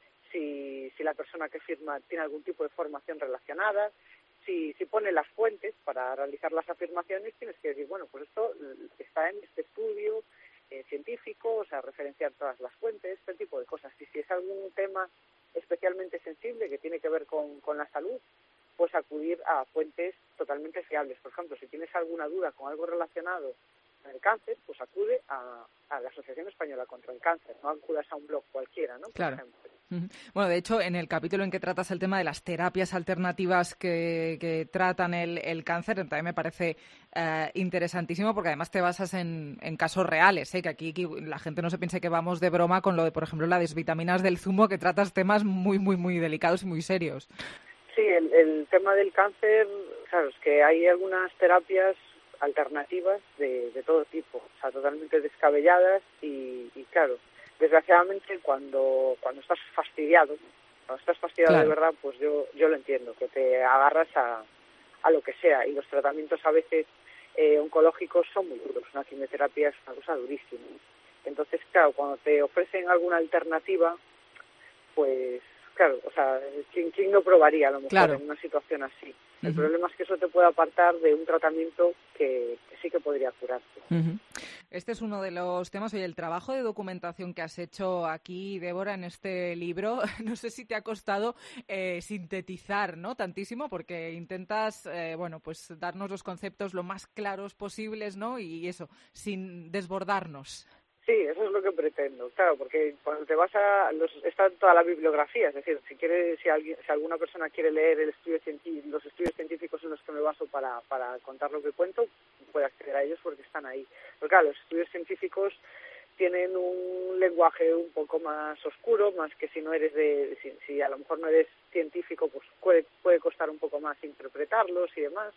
si, si la persona que firma tiene algún tipo de formación relacionada, si, si pone las fuentes para realizar las afirmaciones, tienes que decir, bueno, pues esto está en este estudio eh, científico, o sea, referenciar todas las fuentes, este tipo de cosas. Y si es algún tema especialmente sensible que tiene que ver con, con la salud, pues acudir a fuentes totalmente fiables. Por ejemplo, si tienes alguna duda con algo relacionado con el cáncer, pues acude a, a la Asociación Española contra el Cáncer, no acudas a un blog cualquiera, ¿no? Por claro. ejemplo. Bueno, de hecho, en el capítulo en que tratas el tema de las terapias alternativas que, que tratan el, el cáncer, también me parece eh, interesantísimo porque además te basas en, en casos reales, ¿eh? que aquí que la gente no se piense que vamos de broma con lo de, por ejemplo, las desvitaminas del zumo, que tratas temas muy, muy, muy delicados y muy serios. Sí, el, el tema del cáncer, claro, es que hay algunas terapias alternativas de, de todo tipo, o sea, totalmente descabelladas y, y claro, desgraciadamente cuando cuando estás fastidiado, cuando estás fastidiado claro. de verdad, pues yo yo lo entiendo, que te agarras a, a lo que sea y los tratamientos a veces eh, oncológicos son muy duros, una quimioterapia es una cosa durísima Entonces, claro, cuando te ofrecen alguna alternativa, pues, claro, o sea, ¿quién, quién no probaría a lo mejor claro. en una situación así? El uh-huh. problema es que eso te puede apartar de un tratamiento que, que sí que podría curarte. Uh-huh. Este es uno de los temas. Oye, el trabajo de documentación que has hecho aquí, Débora, en este libro, no sé si te ha costado eh, sintetizar, ¿no? Tantísimo, porque intentas, eh, bueno, pues darnos los conceptos lo más claros posibles, ¿no? Y eso, sin desbordarnos. Sí, eso es lo que pretendo, claro, porque cuando te vas a... Los, está toda la bibliografía, es decir, si quiere, si, alguien, si alguna persona quiere leer el estudio científico, los estudios científicos en los que me baso para, para contar lo que cuento, puede acceder a ellos porque están ahí. Pero claro, los estudios científicos tienen un lenguaje un poco más oscuro, más que si no eres de... Si, si a lo mejor no eres científico, pues puede, puede costar un poco más interpretarlos y demás.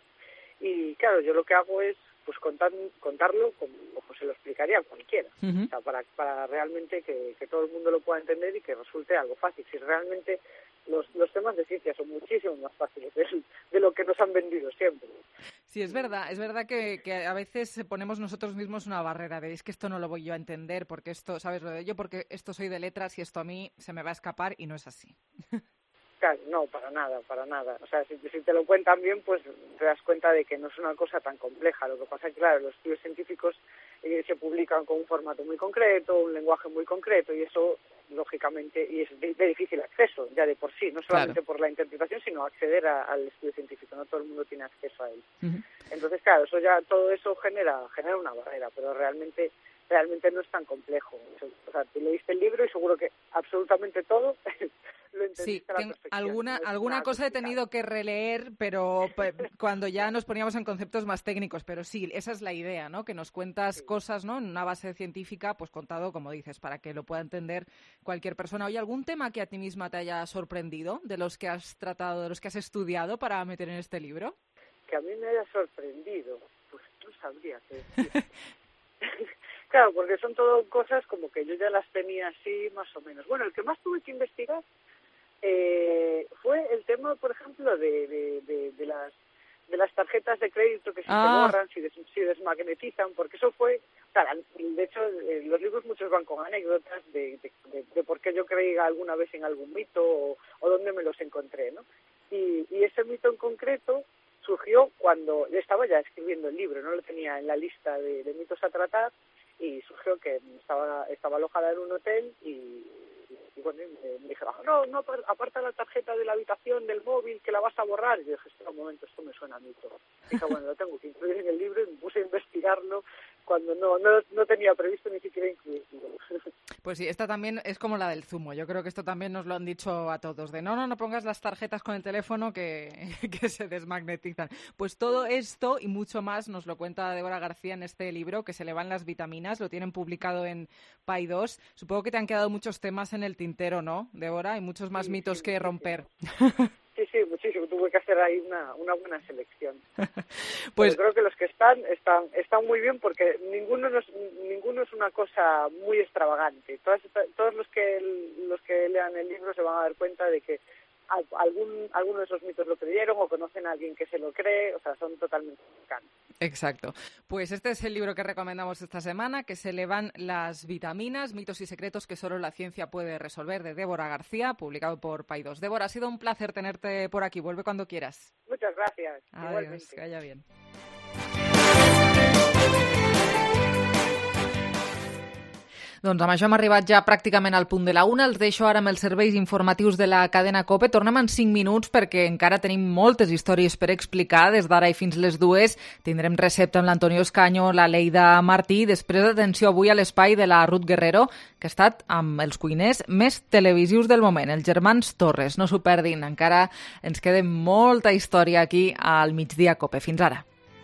Y claro, yo lo que hago es pues contar, contarlo como, como se lo explicaría a cualquiera, uh-huh. o sea, para, para realmente que, que todo el mundo lo pueda entender y que resulte algo fácil. Si realmente los, los temas de ciencia son muchísimo más fáciles de, de lo que nos han vendido siempre. Sí, es verdad, es verdad que, que a veces ponemos nosotros mismos una barrera de es que esto no lo voy yo a entender, porque esto, ¿sabes lo de yo? Porque esto soy de letras y esto a mí se me va a escapar y no es así. Claro, no, para nada, para nada. O sea, si, si te lo cuentan bien, pues te das cuenta de que no es una cosa tan compleja. Lo que pasa es que, claro, los estudios científicos eh, se publican con un formato muy concreto, un lenguaje muy concreto, y eso, lógicamente, y es de, de difícil acceso, ya de por sí, no solamente claro. por la interpretación, sino acceder a, al estudio científico. No todo el mundo tiene acceso a él. Uh-huh. Entonces, claro, eso ya, todo eso genera, genera una barrera, pero realmente... realmente no es tan complejo. O sea, tú leíste el libro y seguro que absolutamente todo lo entendiste sí, a la perfección. Alguna, no alguna cosa he tenido que releer, pero p- cuando ya nos poníamos en conceptos más técnicos. Pero sí, esa es la idea, ¿no? Que nos cuentas sí. cosas, ¿no? En una base científica, pues contado, como dices, para que lo pueda entender cualquier persona. Oye, ¿algún tema que a ti misma te haya sorprendido de los que has tratado, de los que has estudiado para meter en este libro? Que a mí me haya sorprendido, pues no sabría qué decir. Claro, porque son todo cosas como que yo ya las tenía así más o menos. Bueno, el que más tuve que investigar eh, fue el tema, por ejemplo, de, de, de, de las de las tarjetas de crédito que si ah. se borran, si, des, si desmagnetizan, porque eso fue... O sea, de hecho, eh, los libros muchos van con anécdotas de, de, de, de por qué yo creí alguna vez en algún mito o, o dónde me los encontré, ¿no? Y, y ese mito en concreto surgió cuando yo estaba ya escribiendo el libro, no lo tenía en la lista de, de mitos a tratar, y surgió que estaba estaba alojada en un hotel y, y bueno, me, me dijeron, no, no, aparta la tarjeta de la habitación del móvil que la vas a borrar. Y yo dije, espera un momento, esto me suena a mito. Y dije, bueno, lo tengo que incluir en el libro, y me puse a investigarlo cuando no, no, no tenía previsto ni siquiera incluirlo. Pues sí, esta también es como la del zumo. Yo creo que esto también nos lo han dicho a todos, de no, no, no pongas las tarjetas con el teléfono que, que se desmagnetizan. Pues todo esto y mucho más nos lo cuenta Débora García en este libro, que se le van las vitaminas, lo tienen publicado en Paidós. Supongo que te han quedado muchos temas en el tintero, ¿no, Débora? Hay muchos más sí, mitos sí, que romper. Sí, sí, muchísimo. Tuve que hacer ahí una, una buena selección. Pues pero creo que los que están, están están muy bien porque ninguno no es, ninguno es una cosa muy extravagante. Todos, todos los que los que lean el libro se van a dar cuenta de que algún alguno de esos mitos lo creyeron o conocen a alguien que se lo cree, o sea, son totalmente cercanos. Exacto. Pues este es el libro que recomendamos esta semana, que se le van las vitaminas, mitos y secretos que solo la ciencia puede resolver, de Débora García, publicado por Paidós. Débora, ha sido un placer tenerte por aquí. Vuelve cuando quieras. Muchas gracias. Adiós, igualmente. Que vaya bien. Doncs amb això hem arribat ja pràcticament al punt de la una. Els deixo ara amb els serveis informatius de la cadena COPE. Tornem en cinc minuts perquè encara tenim moltes històries per explicar. Des d'ara i fins les dues tindrem recepta amb l'Antonio Escaño, la Leida Martí. Després, atenció, avui a l'espai de la Ruth Guerrero, que ha estat amb els cuiners més televisius del moment, els germans Torres. No s'ho perdin, encara ens queda molta història aquí al Migdia COPE. Fins ara.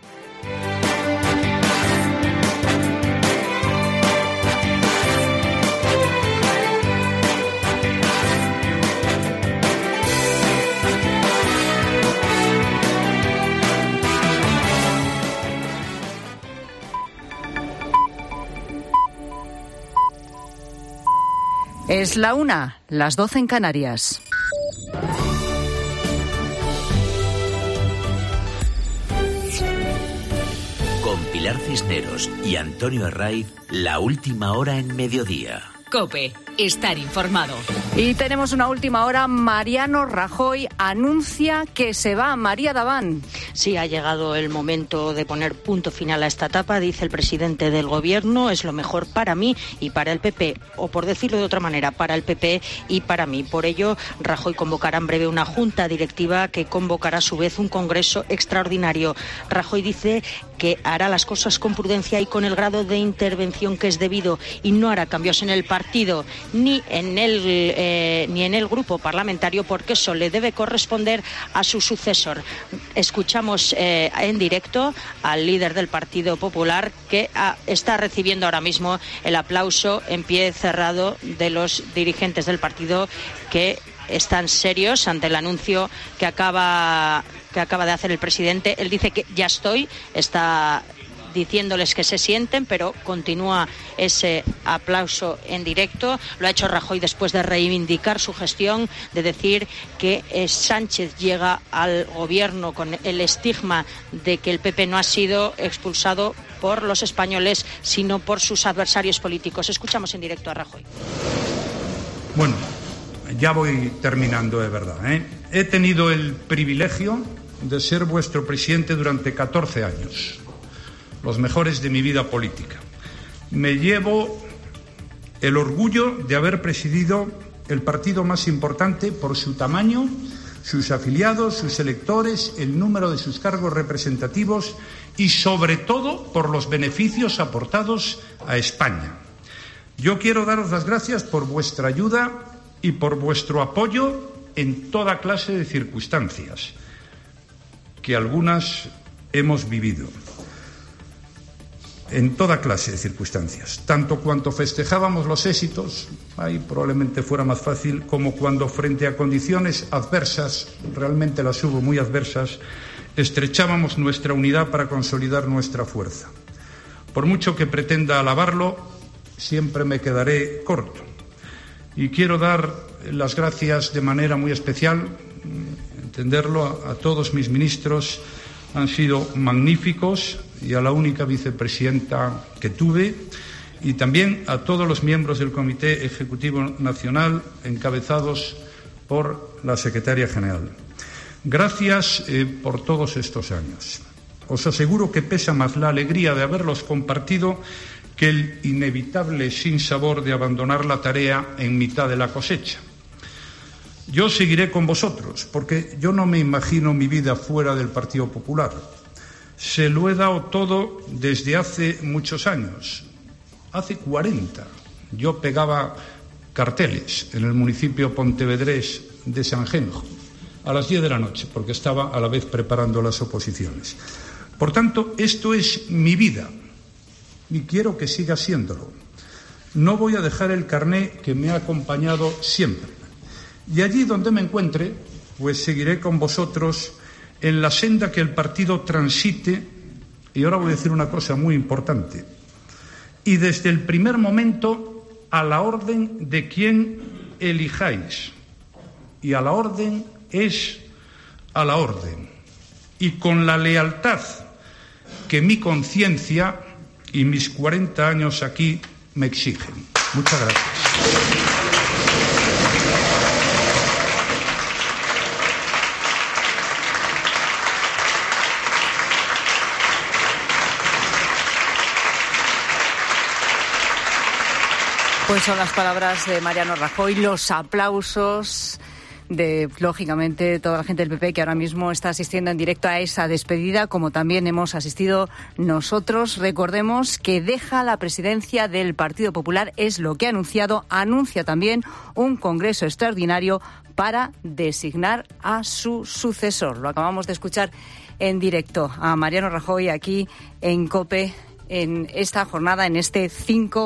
Es la una, las doce en Canarias. Con Pilar Pilar Cisneros y Antonio Arraiz, la última hora en mediodía. COPE. Estar informado. Y tenemos una última hora. Mariano Rajoy anuncia que se va. María Daván. Sí, ha llegado el momento de poner punto final a esta etapa, dice el presidente del Gobierno. Es lo mejor para mí y para el P P, o por decirlo de otra manera, para el P P y para mí. Por ello, Rajoy convocará en breve una junta directiva que convocará a su vez un congreso extraordinario. Rajoy dice que hará las cosas con prudencia y con el grado de intervención que es debido, y no hará cambios en el partido ni en el eh, ni en el grupo parlamentario, porque eso le debe corresponder a su sucesor. Escuchamos eh, en directo al líder del Partido Popular, que ah, está recibiendo ahora mismo el aplauso en pie cerrado de los dirigentes del partido, que están serios ante el anuncio que acaba que acaba de hacer el presidente. Él dice que ya estoy, está diciéndoles que se sienten, pero continúa ese aplauso en directo. Lo ha hecho Rajoy después de reivindicar su gestión, de decir que eh, Sánchez llega al gobierno con el estigma de que el P P no ha sido expulsado por los españoles, sino por sus adversarios políticos. Escuchamos en directo a Rajoy. Bueno, ya voy terminando, de verdad, ¿eh? He tenido el privilegio de ser vuestro presidente durante catorce años. Los mejores de mi vida política. Me llevo el orgullo de haber presidido el partido más importante por su tamaño, sus afiliados, sus electores, el número de sus cargos representativos y, sobre todo, por los beneficios aportados a España. Yo quiero daros las gracias por vuestra ayuda y por vuestro apoyo en toda clase de circunstancias, que algunas hemos vivido. En toda clase de circunstancias, tanto cuando festejábamos los éxitos, ahí probablemente fuera más fácil, como cuando frente a condiciones adversas, realmente las hubo muy adversas, estrechábamos nuestra unidad para consolidar nuestra fuerza. Por mucho que pretenda alabarlo, siempre me quedaré corto. Y quiero dar las gracias de manera muy especial, entenderlo, a, a todos mis ministros. Han sido magníficos, y a la única vicepresidenta que tuve, y también a todos los miembros del Comité Ejecutivo Nacional, encabezados por la Secretaria General. Gracias eh, por todos estos años. Os aseguro que pesa más la alegría de haberlos compartido que el inevitable sinsabor de abandonar la tarea en mitad de la cosecha. Yo seguiré con vosotros, porque yo no me imagino mi vida fuera del Partido Popular. Se lo he dado todo desde hace muchos años. Hace cuarenta. Yo pegaba carteles en el municipio pontevedrés de Sanjenjo a las diez de la noche, porque estaba a la vez preparando las oposiciones. Por tanto, esto es mi vida y quiero que siga siéndolo. No voy a dejar el carné que me ha acompañado siempre. Y allí donde me encuentre, pues seguiré con vosotros en la senda que el partido transite, y ahora voy a decir una cosa muy importante, y desde el primer momento a la orden de quien elijáis, y a la orden es a la orden, y con la lealtad que mi conciencia y mis cuarenta años aquí me exigen. Muchas gracias. Pues son las palabras de Mariano Rajoy, los aplausos de, lógicamente, toda la gente del P P que ahora mismo está asistiendo en directo a esa despedida, como también hemos asistido nosotros. Recordemos que deja la presidencia del Partido Popular, es lo que ha anunciado. Anuncia también un congreso extraordinario para designar a su sucesor. Lo acabamos de escuchar en directo a Mariano Rajoy aquí en COPE en esta jornada, en este cinco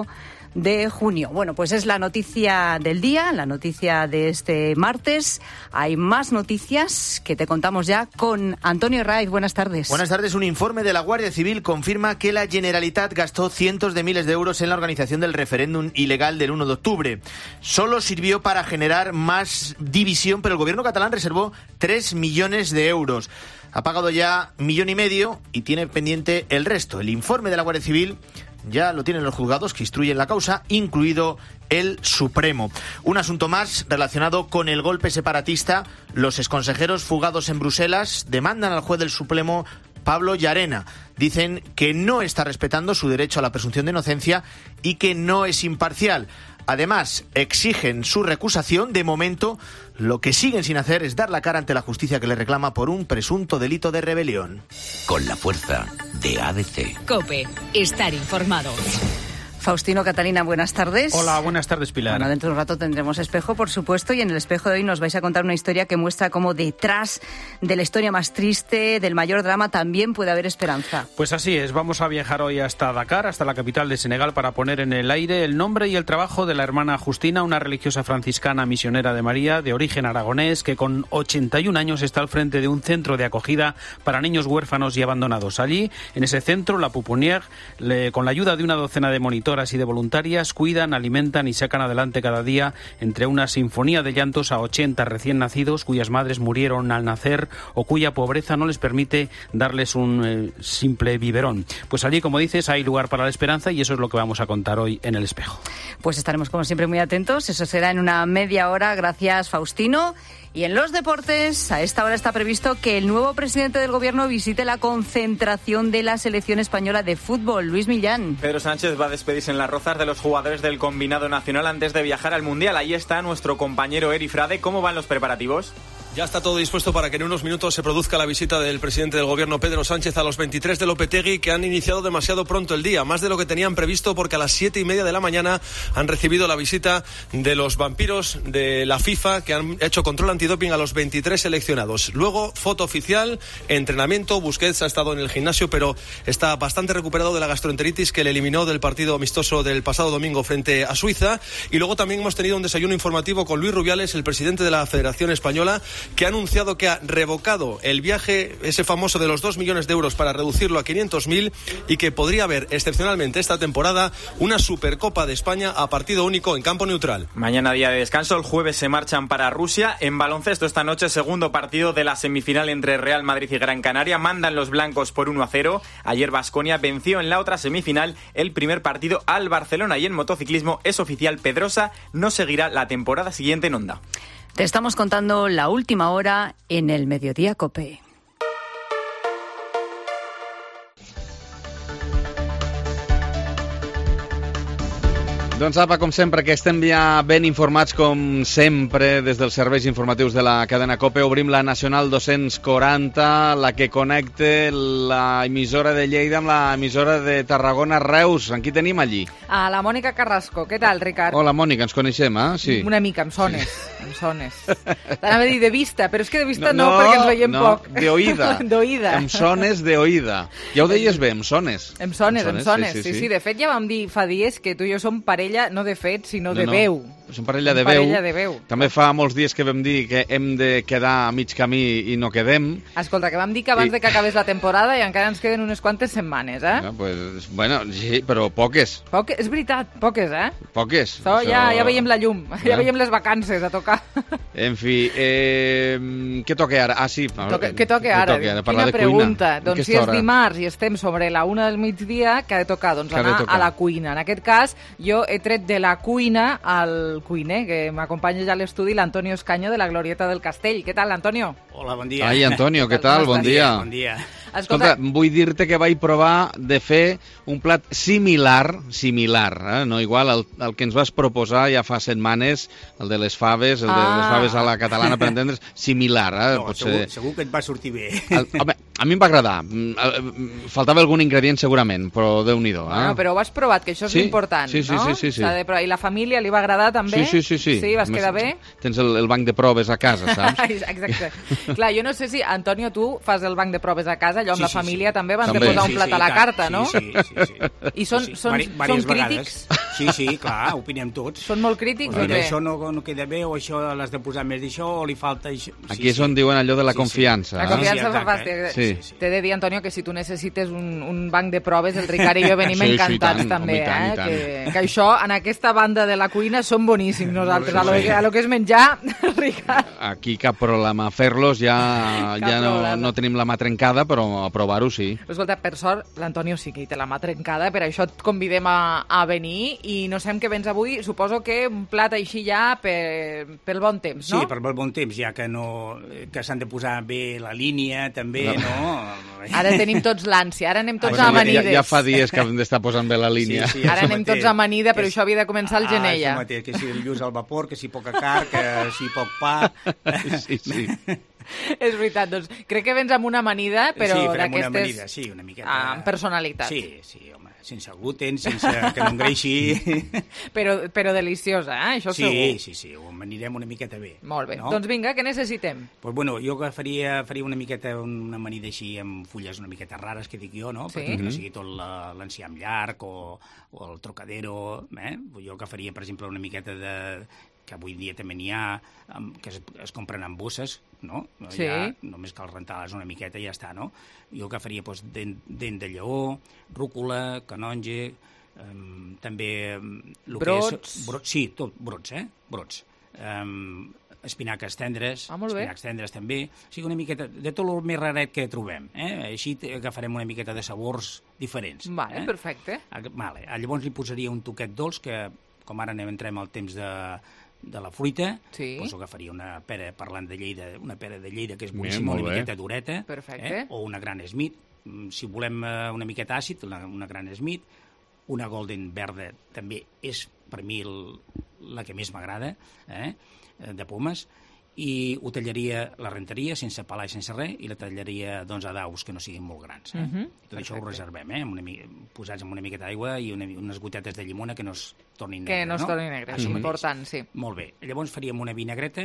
de junio. Bueno, pues es la noticia del día, la noticia de este martes. Hay más noticias que te contamos ya con Antonio Raiz. Buenas tardes. Buenas tardes. Un informe de la Guardia Civil confirma que la Generalitat gastó cientos de miles de euros en la organización del referéndum ilegal del uno de octubre. Solo sirvió para generar más división, pero el gobierno catalán reservó tres millones de euros. Ha pagado ya millón y medio y tiene pendiente el resto. El informe de la Guardia Civil ya lo tienen los juzgados que instruyen la causa, incluido el Supremo. Un asunto más relacionado con el golpe separatista. Los exconsejeros fugados en Bruselas demandan al juez del Supremo, Pablo Llarena. Dicen que no está respetando su derecho a la presunción de inocencia y que no es imparcial. Además, exigen su recusación. De momento, lo que siguen sin hacer es dar la cara ante la justicia que le reclama por un presunto delito de rebelión. Con la fuerza de A D C. COPE. Estar informado. Faustino, Catalina, buenas tardes. Hola, buenas tardes, Pilar. Bueno, dentro de un rato tendremos espejo, por supuesto, y en el espejo de hoy nos vais a contar una historia que muestra cómo detrás de la historia más triste, del mayor drama, también puede haber esperanza. Pues así es, vamos a viajar hoy hasta Dakar, hasta la capital de Senegal, para poner en el aire el nombre y el trabajo de la hermana Justina, una religiosa franciscana misionera de María, de origen aragonés, que con ochenta y un años está al frente de un centro de acogida para niños huérfanos y abandonados. Allí, en ese centro, la Pouponnière, le, con la ayuda de una docena de monitores y de voluntarias, cuidan, alimentan y sacan adelante cada día entre una sinfonía de llantos a ochenta recién nacidos cuyas madres murieron al nacer o cuya pobreza no les permite darles un eh, simple biberón. Pues allí, como dices, hay lugar para la esperanza y eso es lo que vamos a contar hoy en El Espejo. Pues estaremos como siempre muy atentos, eso será en una media hora. Gracias, Faustino. Y en los deportes, a esta hora está previsto que el nuevo presidente del gobierno visite la concentración de la selección española de fútbol. Luis Millán. Pedro Sánchez va a despedirse en Las Rozas de los jugadores del combinado nacional antes de viajar al Mundial. Ahí está nuestro compañero Eri Frade. ¿Cómo van los preparativos? Ya está todo dispuesto para que en unos minutos se produzca la visita del presidente del gobierno, Pedro Sánchez, a los veintitrés de Lopetegui, que han iniciado demasiado pronto el día, más de lo que tenían previsto, porque a las siete y media de la mañana han recibido la visita de los vampiros de la FIFA, que han hecho control antidoping a los veintitrés seleccionados. Luego, foto oficial, entrenamiento. Busquets ha estado en el gimnasio, pero está bastante recuperado de la gastroenteritis que le eliminó del partido amistoso del pasado domingo frente a Suiza. Y luego también hemos tenido un desayuno informativo con Luis Rubiales, el presidente de la Federación Española, que ha anunciado que ha revocado el viaje, ese famoso de los dos millones de euros, para reducirlo a quinientos mil, y que podría haber excepcionalmente esta temporada una Supercopa de España a partido único en campo neutral. Mañana día de descanso, el jueves se marchan para Rusia. En baloncesto esta noche, segundo partido de la semifinal entre Real Madrid y Gran Canaria. Mandan los blancos por uno a cero. Ayer Baskonia venció en la otra semifinal el primer partido al Barcelona. Y en motociclismo es oficial, Pedrosa no seguirá la temporada siguiente en Honda. Te estamos contando la última hora en el Mediodía COPE. Doncs apa, com sempre, que estem ja ben informats com sempre des dels serveis informatius de la cadena COPE. Obrim la Nacional dos-cents quaranta, la que connecta la emissora de Lleida amb la emissora de Tarragona Reus. En qui tenim allí? A la Mònica Carrasco. Què tal, Ricard? Hola, Mònica, ens coneixem, eh? Sí. Una mica, em sones. Sí. Em sones. T'anava a dir de vista, però és que de vista no, no perquè ens veiem no, poc. No, d'oïda. D'oïda. Em sones d'oïda. Ja ho deies bé, em sones. Em sones, em sones. Sí, sí, sí, sí. sí. De fet, ja vam dir fa dies que tu i jo som parella, no de fet, sinó de no, no. veu. Som parella, de, parella veu. de veu. També fa molts dies que vam dir que hem de quedar a mig camí i no quedem. Escolta, que vam dir que abans I... de que acabés la temporada i encara ens queden unes quantes setmanes, eh? Ja, pues, bueno, sí, però poques. Poques, és veritat, poques, eh? Poques. So, Això... ja, ja veiem la llum, ja, ja veiem les vacances a tocar. En fi, eh, què toca ara? Ah, sí. Toque, què toca ara? Toca? Quina pregunta. Cuina. Doncs si és hora? Dimarts i estem sobre la una del migdia, què ha de tocar? Doncs que anar tocar? A la cuina. En aquest cas, jo he tret de la cuina al cuiner, que m'acompanya ja a l'estudi l'Antonio Escaño de la Glorieta del Castell. Què tal, Antonio? Hola, bon dia. Ai, Antonio, què tal? Bon dia. Bon dia. Escolta, vull dir-te que vaig provar de fer un plat similar, similar, eh? No igual al, al que ens vas proposar ja fa setmanes, el de les faves, el de ah. les faves a la catalana, per entendre's, similar. Eh? No, Potser... segur, segur que et va sortir bé. El, home, a mi em va agradar. Faltava algun ingredient segurament, però Déu-n'hi-do. Eh? Bueno, però ho has provat, que això és sí? important, sí, sí, no? Sí, sí, sí. De... I la família li va agradar també? quedant bé? Sí, sí, sí. Sí, vas quedar bé? Tens el, el banc de proves a casa, saps? Exacte. Clar, jo no sé si, Antonio, tu fas el banc de proves a casa, allò amb Sí, la sí, família sí. també van També. de posar un Sí, plat sí, a la tant. carta, Sí, no? sí, sí, sí. I són, Sí, sí. són, Vari- són vàries crítics? vegades. Sí, sí, clar, opinem tots. Són molt crítics Pues o mira, què? això no, no queda bé, o això l'has de posar més d'això, o li falta això. Aquí és on diuen allò de la confiança. La eh? confiança fa fàstic. Sí. T'he de dir, Antonio, que si tu necessites un, un banc de proves, el Ricard i jo venim Sí, sí, encantats tant, també, home, i tant, eh? i tant. Que, que això, en aquesta banda de la cuina, som boníssims nosaltres. A lo, Sí. a lo que és menjar, Ricard. Aquí cap problema. Fer-los ja, Cap ja no, problema. no tenim la mà trencada, però a provar-ho sí. Escolta, per sort, l'Antonio sí que hi té la mà trencada, per això et convidem a, a venir i no sé amb què vens avui, suposo que un plat així ja per, pel bon temps, no? Sí, per bon temps, ja que no que s'han de posar bé la línia, també, no? Ara tenim tots l'ànsia, ara anem tots Bueno, amanides. ja, ja fa dies que hem d'estar posant bé la línia. Sí, sí, Ara això anem mateix. tots a amanida, però Que és- això havia de començar al gener Ah, ja. això mateix, que si el lluç al vapor, que si poca carn, que si poc pa... Sí, sí. És veritat, doncs crec que vens amb una amanida, però sí, farem una d'aquestes amanida, sí, una miqueta... ah, amb personalitat. Sí, sí, home, sense gluten, sense que no engreixi... Però, però deliciosa, eh? Això sí, segur. sí, sí, ho amanirem una miqueta bé. Molt bé. No? Doncs vinga, què necessitem? Pues bueno, jo que faria, faria una miqueta una amanida així amb fulles una miqueta rares, que dic jo, no? Sí. Perquè que no Mhm. sigui tot la- l'enciam llarg o, o el trocadero, eh? Jo que faria, per exemple, una miqueta de que avui dia també n'hi ha, em, que es, es compren en bosses, no? Sí. Ja, només cal rentar-les una miqueta i ja està, no? Jo que faria doncs, dent, dent de lleó, rúcula, canonge, um, també... Um, lo Brots. Que és, brots. Sí, tot, brots, eh? Brots. Um, espinaques tendres, Ah, molt bé. espinacs tendres també, o sigui, una miqueta de tot el més raret que trobem, eh? Així t- agafarem una miqueta de sabors diferents. Vale, eh? perfecte. Ah, Vale. Ah, llavors li posaria un toquet dolç, que com ara anem, entrem al temps de, de la fruita, Sí. doncs agafaria una pera, parlant de Lleida, una pera de Lleida, que és Bé, boníssima, molt una bé. miqueta dureta, Perfecte. eh? O una gran Smith, Mm, si volem eh, una miqueta àcid, una, una gran Smith, una Golden verda també és per mi el, la que més m'agrada, eh? eh, de pomes, i ho tallaria, la rentaria sense pelar i sense res, i la tallaria doncs, a daus que no siguin molt grans. Eh? Mhm, Tot això ho reservem, eh? Amb una, mi- posats amb una miqueta d'aigua i una, unes gotetes de llimona que no es tornin Que negres. no es torni negre, és Això mateix. important, sí. Molt bé. Llavors faríem una vinagreta.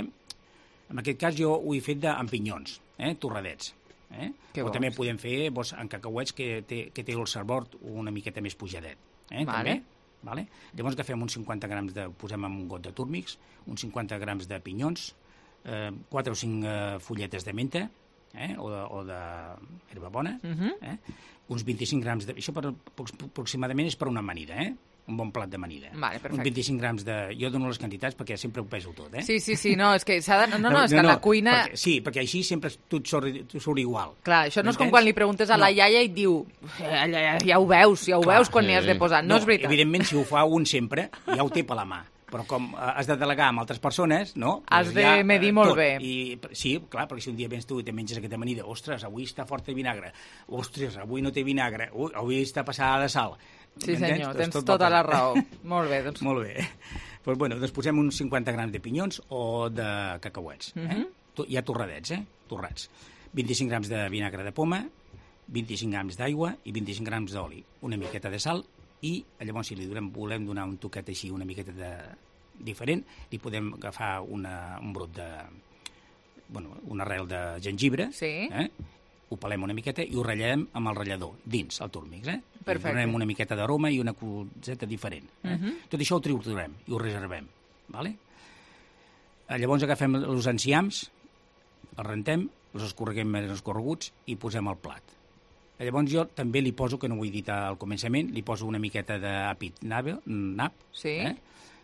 En aquest cas jo ho he fet de, amb pinyons, eh? torradets. Eh? Que o bo. també podem fer doncs, en cacauets que té, que té el sabor una miqueta més pujadet. Eh? Vale. També. Vale? Llavors agafem uns cinquanta grams de... posem amb un got de túrmics, uns cinquanta grams de pinyons, eh, quatre o cinc eh, fulletes de menta, eh? o, de, o de herba bona, Mhm. eh? uns vint-i-cinc grams de... Això per, aproximadament és per una amanida, eh? Un bon plat d'amanida. Vale, perfecte. Uns vint-i-cinc grams de... Jo dono les quantitats perquè sempre ho peso tot, eh? Sí, sí, sí, no, és que s'ha de... No, no, és que a la cuina... Perquè, sí, perquè així sempre tot surt, tot surt igual. Clar, això no és com M'entens? quan li preguntes a la No. iaia i et diu ja, ja, ja ho veus, ja ho Clar, veus quan n'hi has de posar. No, és veritat. Evidentment, si ho fa un sempre, ja ho té per la mà. Però com eh, has de delegar amb altres persones, no? Has Doncs de ja, eh, medir molt tot. bé. I, sí, clar, perquè si un dia vens tu i te menges aquesta amanida, ostres, avui està forta de vinagre, ostres, avui no té vinagre, ui, avui està passada de sal. Sí, M'entens? senyor, Doncs tens tot va tota per- la raó. Molt bé, doncs... Molt bé. Pues, bueno, doncs posem uns cinquanta grams de pinyons o de cacauets. eh? Mhm. To- Ja torradets, eh? Torrats. vint-i-cinc grams de vinagre de poma, vint-i-cinc grams d'aigua i vint-i-cinc grams d'oli. Una miqueta de sal i llavors si li donem, volem donar un toquet així una miqueta de diferent, li podem agafar una, un brot de... Bueno, una arrel de gengibre, sí. eh? Ho pelem una miqueta i ho ratllem amb el ratllador, dins el túrmix, eh? Perfecte. I donem una miqueta d'aroma i una coseta diferent. Eh? Mhm. Tot això ho triturem i ho reservem. Vale? Eh, Llavors agafem els enciams, els rentem, els escorreguem més escorreguts i posem al plat. Eh, Llavors jo també li poso, que no ho he dit al començament, li poso una miqueta d'àpid nab, nap, Sí. eh?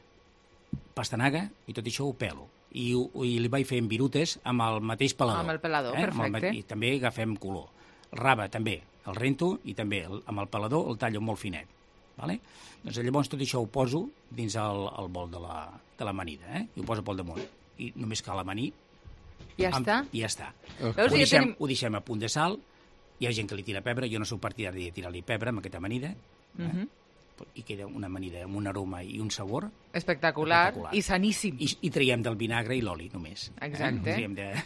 pastanaga, i tot això ho pelo. I, ho- i li vaig fent virutes amb el mateix pelador. Amb el pelador, Amb el ma- perfecte. I també agafem color. El raba també, el rento i també el, amb el pelador el tallo molt finet. Vale? Doncs llavors tot això ho poso dins el, el bol de la, de l'amanida, eh? I ho poso pel damunt. I només cal amanir. Ja amb- està? I ja està. Veus, Ho ja deixem, tenim- ho deixem a punt de sal. Hi ha gent que li tira pebre, jo no soc partidari de tirar-li pebre amb aquesta amanida. Mhm. I queda una amanida amb un aroma i un sabor Espectacular, espectacular. i saníssim. I, i traiem del vinagre i l'oli només. Exacte. Eh? Traiem de...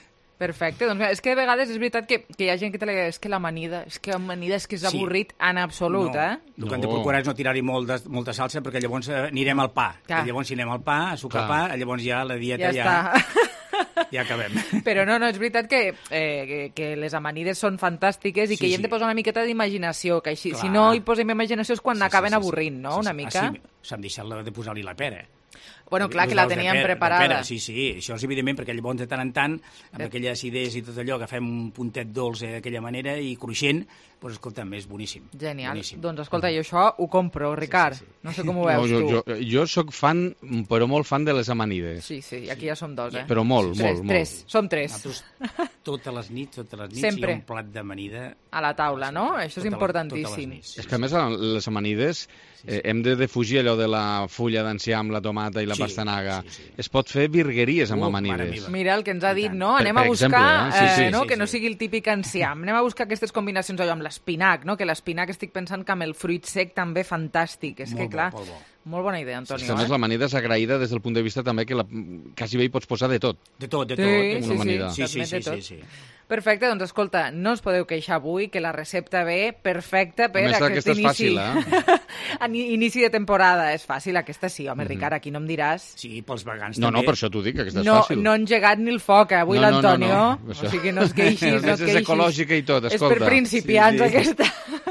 Perfecte, doncs és que de vegades és veritat que, que hi ha gent que te li és que l'amanida, és que l'amanida és que és Sí. avorrit en absolut, no. eh? El que hem de procurar és no tirar-hi molt de, molta salsa perquè llavors eh, anirem al pa. Clar. I llavors si anem al pa, a sucar Clar. pa, llavors ja la dieta Ja ja, està. ja acabem. Però no, no, és veritat que, eh, que, que les amanides són fantàstiques i Sí, que hi hem sí. de posar una miqueta d'imaginació, que així, Clar. si no hi posem imaginació és quan Sí, sí, acaben sí, sí. avorrint, no?, una mica. Ah, sí, s'han deixat la de posar-li la pera. Bueno, clar, Els que la ous de tenien pera- de preparada. Pera, sí, sí, això és evidentment perquè llavors de tant en tant, amb Eh. aquella acidesa i tot allò, que fem un puntet dolç d'aquella manera i cruixent, doncs escolta'm, és boníssim. Genial. Boníssim. Doncs escolta, jo això ho compro, Ricard. Sí, sí, sí. No sé com ho veus no, tu. jo, jo, jo sóc fan, però molt fan de les amanides. Sí, sí, aquí ja som dos, eh? Però molt, tres, molt, Tres, molt. som tres. Nosaltres, totes les nits, totes les nits, Sempre. hi ha un plat d'amanida. A la taula, no? Això és Tota la- importantíssim. totes les nits. És que a més les amanides eh, hem de defugir allò de la fulla d'enciam, la tomata i la Sí, pastanaga. Es pot fer virgueries amb Uh, amanides. mare meva. Mira el que ens ha dit, no? Per- Anem per a buscar, exemple, eh? Sí, sí. eh, no? Sí, que sí. no sigui el típic enciam. Anem a buscar aquestes combinacions allò amb l'espinac, no? Que l'espinac estic pensant que amb el fruit sec també fantàstic. És Molt que, bo, clar, molt bo. molt bona idea, És Antonio. que a més eh? l'amanida és agraïda des del punt de vista també que la, quasi bé hi pots posar de tot. De tot, de Sí, tot. sí, una sí, amanida. Sí, sí, t'admet sí, de tot. sí, sí. Perfecte, doncs escolta, no us podeu queixar avui, que la recepta ve perfecta per A més, aquest aquesta és inici. fàcil, eh? En inici de temporada. És fàcil, aquesta sí. Home, Ricard, aquí no em diràs. Sí, pels vegans No, no, també. per això t'ho dic, que aquesta és No, fàcil. no ha engegat ni el foc, eh, avui No, no, no, l'Antonio. no. O Això- sigui, no es queixis, no Aquesta es és queixis. ecològica i tot, És escolta. per principiants, Sí, sí. aquesta.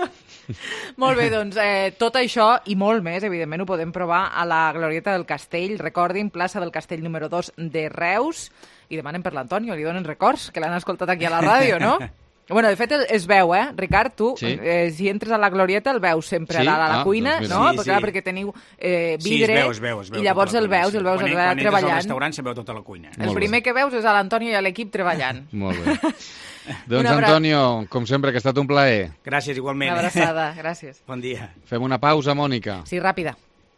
Molt bé, doncs eh, tot això i molt més, evidentment, ho podem provar a la Glorieta del Castell. Recordin, plaça del Castell número dos de Reus. I demanen per l'Antonio, li donen records, que l'han escoltat aquí a la ràdio, no? Bueno, de fet, es veu, eh, Ricard? Tu, Sí. eh, si entres a la Glorieta, el veus sempre Sí? a la, a la Ah, cuina, doncs mira. no? Sí, perquè, sí. clar, perquè teniu eh, Sí, vidre, es veu, es veu, es veu i llavors tota la el cuina, veus, sí. el veus quan, allà quan entres al treballant. restaurant se veu tota la cuina. El Molt primer bé. que veus és a l'Antonio i a l'equip treballant. Molt bé. Doncs, Una abra- Antonio, com sempre, que ha estat un plaer. Gràcies, igualment. Una abraçada, gràcies. Bon dia. Fem una pausa, Mònica. Sí, ràpida.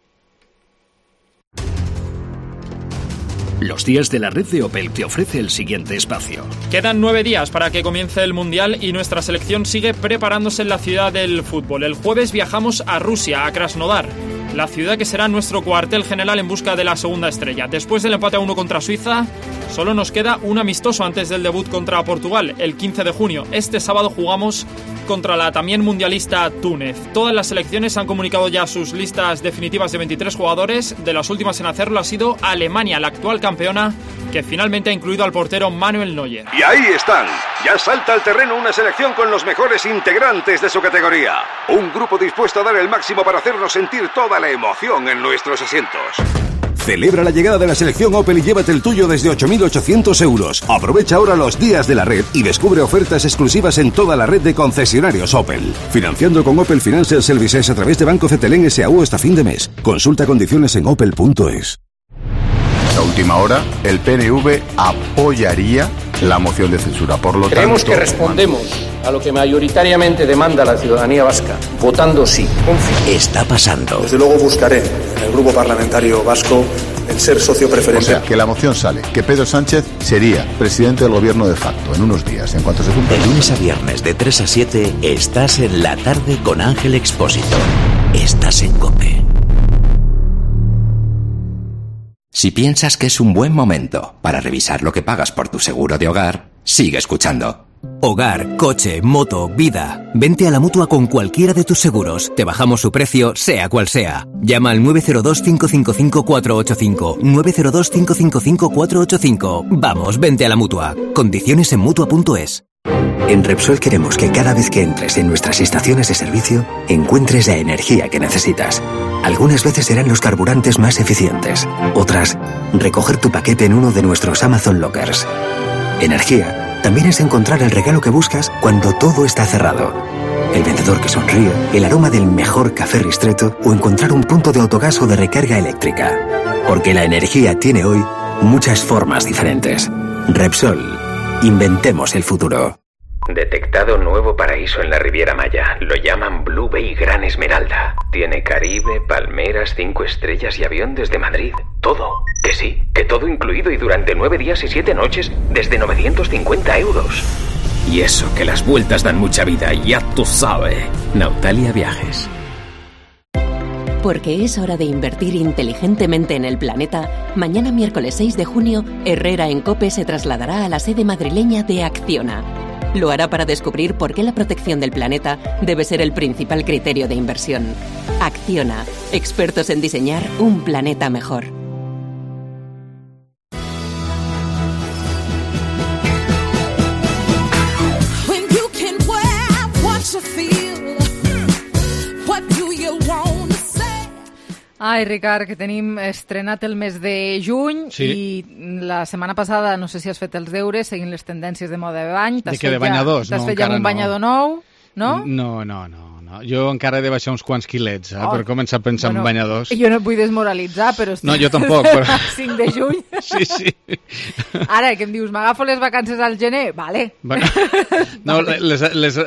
Los días de la red de Opel te ofrece el siguiente espacio. Quedan nueve días para que comience el Mundial y nuestra selección sigue preparándose en la ciudad del fútbol. El jueves viajamos a Rusia, a Krasnodar, la ciudad que será nuestro cuartel general en busca de la segunda estrella. Después del empate a uno contra Suiza, solo nos queda un amistoso antes del debut contra Portugal, el quince de junio. Este sábado jugamos contra la también mundialista Túnez. Todas las selecciones han comunicado ya sus listas definitivas de veintitrés jugadores. De las últimas en hacerlo ha sido Alemania, la actual campeona, que finalmente ha incluido al portero Manuel Neuer. Y ahí están. Ya salta al terreno una selección con los mejores integrantes de su categoría. Un grupo dispuesto a dar el máximo para hacernos sentir toda la emoción en nuestros asientos. Celebra la llegada de la selección Opel y llévate el tuyo desde ocho mil ochocientos euros. Aprovecha ahora los días de la red y descubre ofertas exclusivas en toda la red de concesionarios Opel. Financiando con Opel Financial Services a través de Banco Cetelén S A U hasta fin de mes. Consulta condiciones en opel punto es. A última hora, el P N V apoyaría la moción de censura. Por lo Creemos tanto, que respondemos a lo que mayoritariamente demanda la ciudadanía vasca, votando sí. Está pasando. Desde luego buscaré en el grupo parlamentario vasco el ser socio o preferente. sea, que la moción sale, que Pedro Sánchez sería presidente del gobierno de facto en unos días, en cuanto se cumpla. De lunes a viernes de tres a siete estás en la tarde con Ángel Expósito. Estás en COPE. Si piensas que es un buen momento para revisar lo que pagas por tu seguro de hogar, sigue escuchando. Hogar, coche, moto, vida. Vente a la Mutua con cualquiera de tus seguros. Te bajamos su precio, sea cual sea. Llama al nueve cero dos, cinco cinco cinco, cuatro ocho cinco. nueve cero dos, cinco cinco cinco, cuatro ocho cinco. Vamos, vente a la Mutua. Condiciones en Mutua punto es. En Repsol queremos que cada vez que entres en nuestras estaciones de servicio, encuentres la energía que necesitas. Algunas veces serán los carburantes más eficientes. Otras, recoger tu paquete en uno de nuestros Amazon Lockers. Energía también es encontrar el regalo que buscas cuando todo está cerrado. El vendedor que sonríe, el aroma del mejor café ristretto o encontrar un punto de autogas o de recarga eléctrica. Porque la energía tiene hoy muchas formas diferentes. Repsol. Inventemos el futuro. Detectado nuevo paraíso en la Riviera Maya. Lo llaman Blue Bay Gran Esmeralda. Tiene Caribe, palmeras, cinco estrellas y avión desde Madrid. Todo. Que sí, que todo incluido y durante nueve días y siete noches desde novecientos cincuenta euros. Y eso que las vueltas dan mucha vida, ya tú sabes. Nautalia Viajes. Porque es hora de invertir inteligentemente en el planeta, mañana miércoles seis de junio, Herrera en COPE se trasladará a la sede madrileña de Acciona. Lo hará para descubrir por qué la protección del planeta debe ser el principal criterio de inversión. Acciona, expertos en diseñar un planeta mejor. Ai, Ricard, que tenim estrenat el mes de juny sí. i la setmana passada, no sé si has fet els deures, seguint les tendències de moda de bany. De què, de banyadors? T'has no, fet ja un no. banyador nou, no? No, no, no. no. Jo encara he de baixar uns quants quilets, eh, oh. per començar a pensar bueno, en banyadors. Jo no et vull desmoralitzar, però... Estic... No, jo tampoc, però... cinc de juny. Sí, sí. Ara, que em dius, m'agafo les vacances al gener? Vale. Bueno, no, les, les,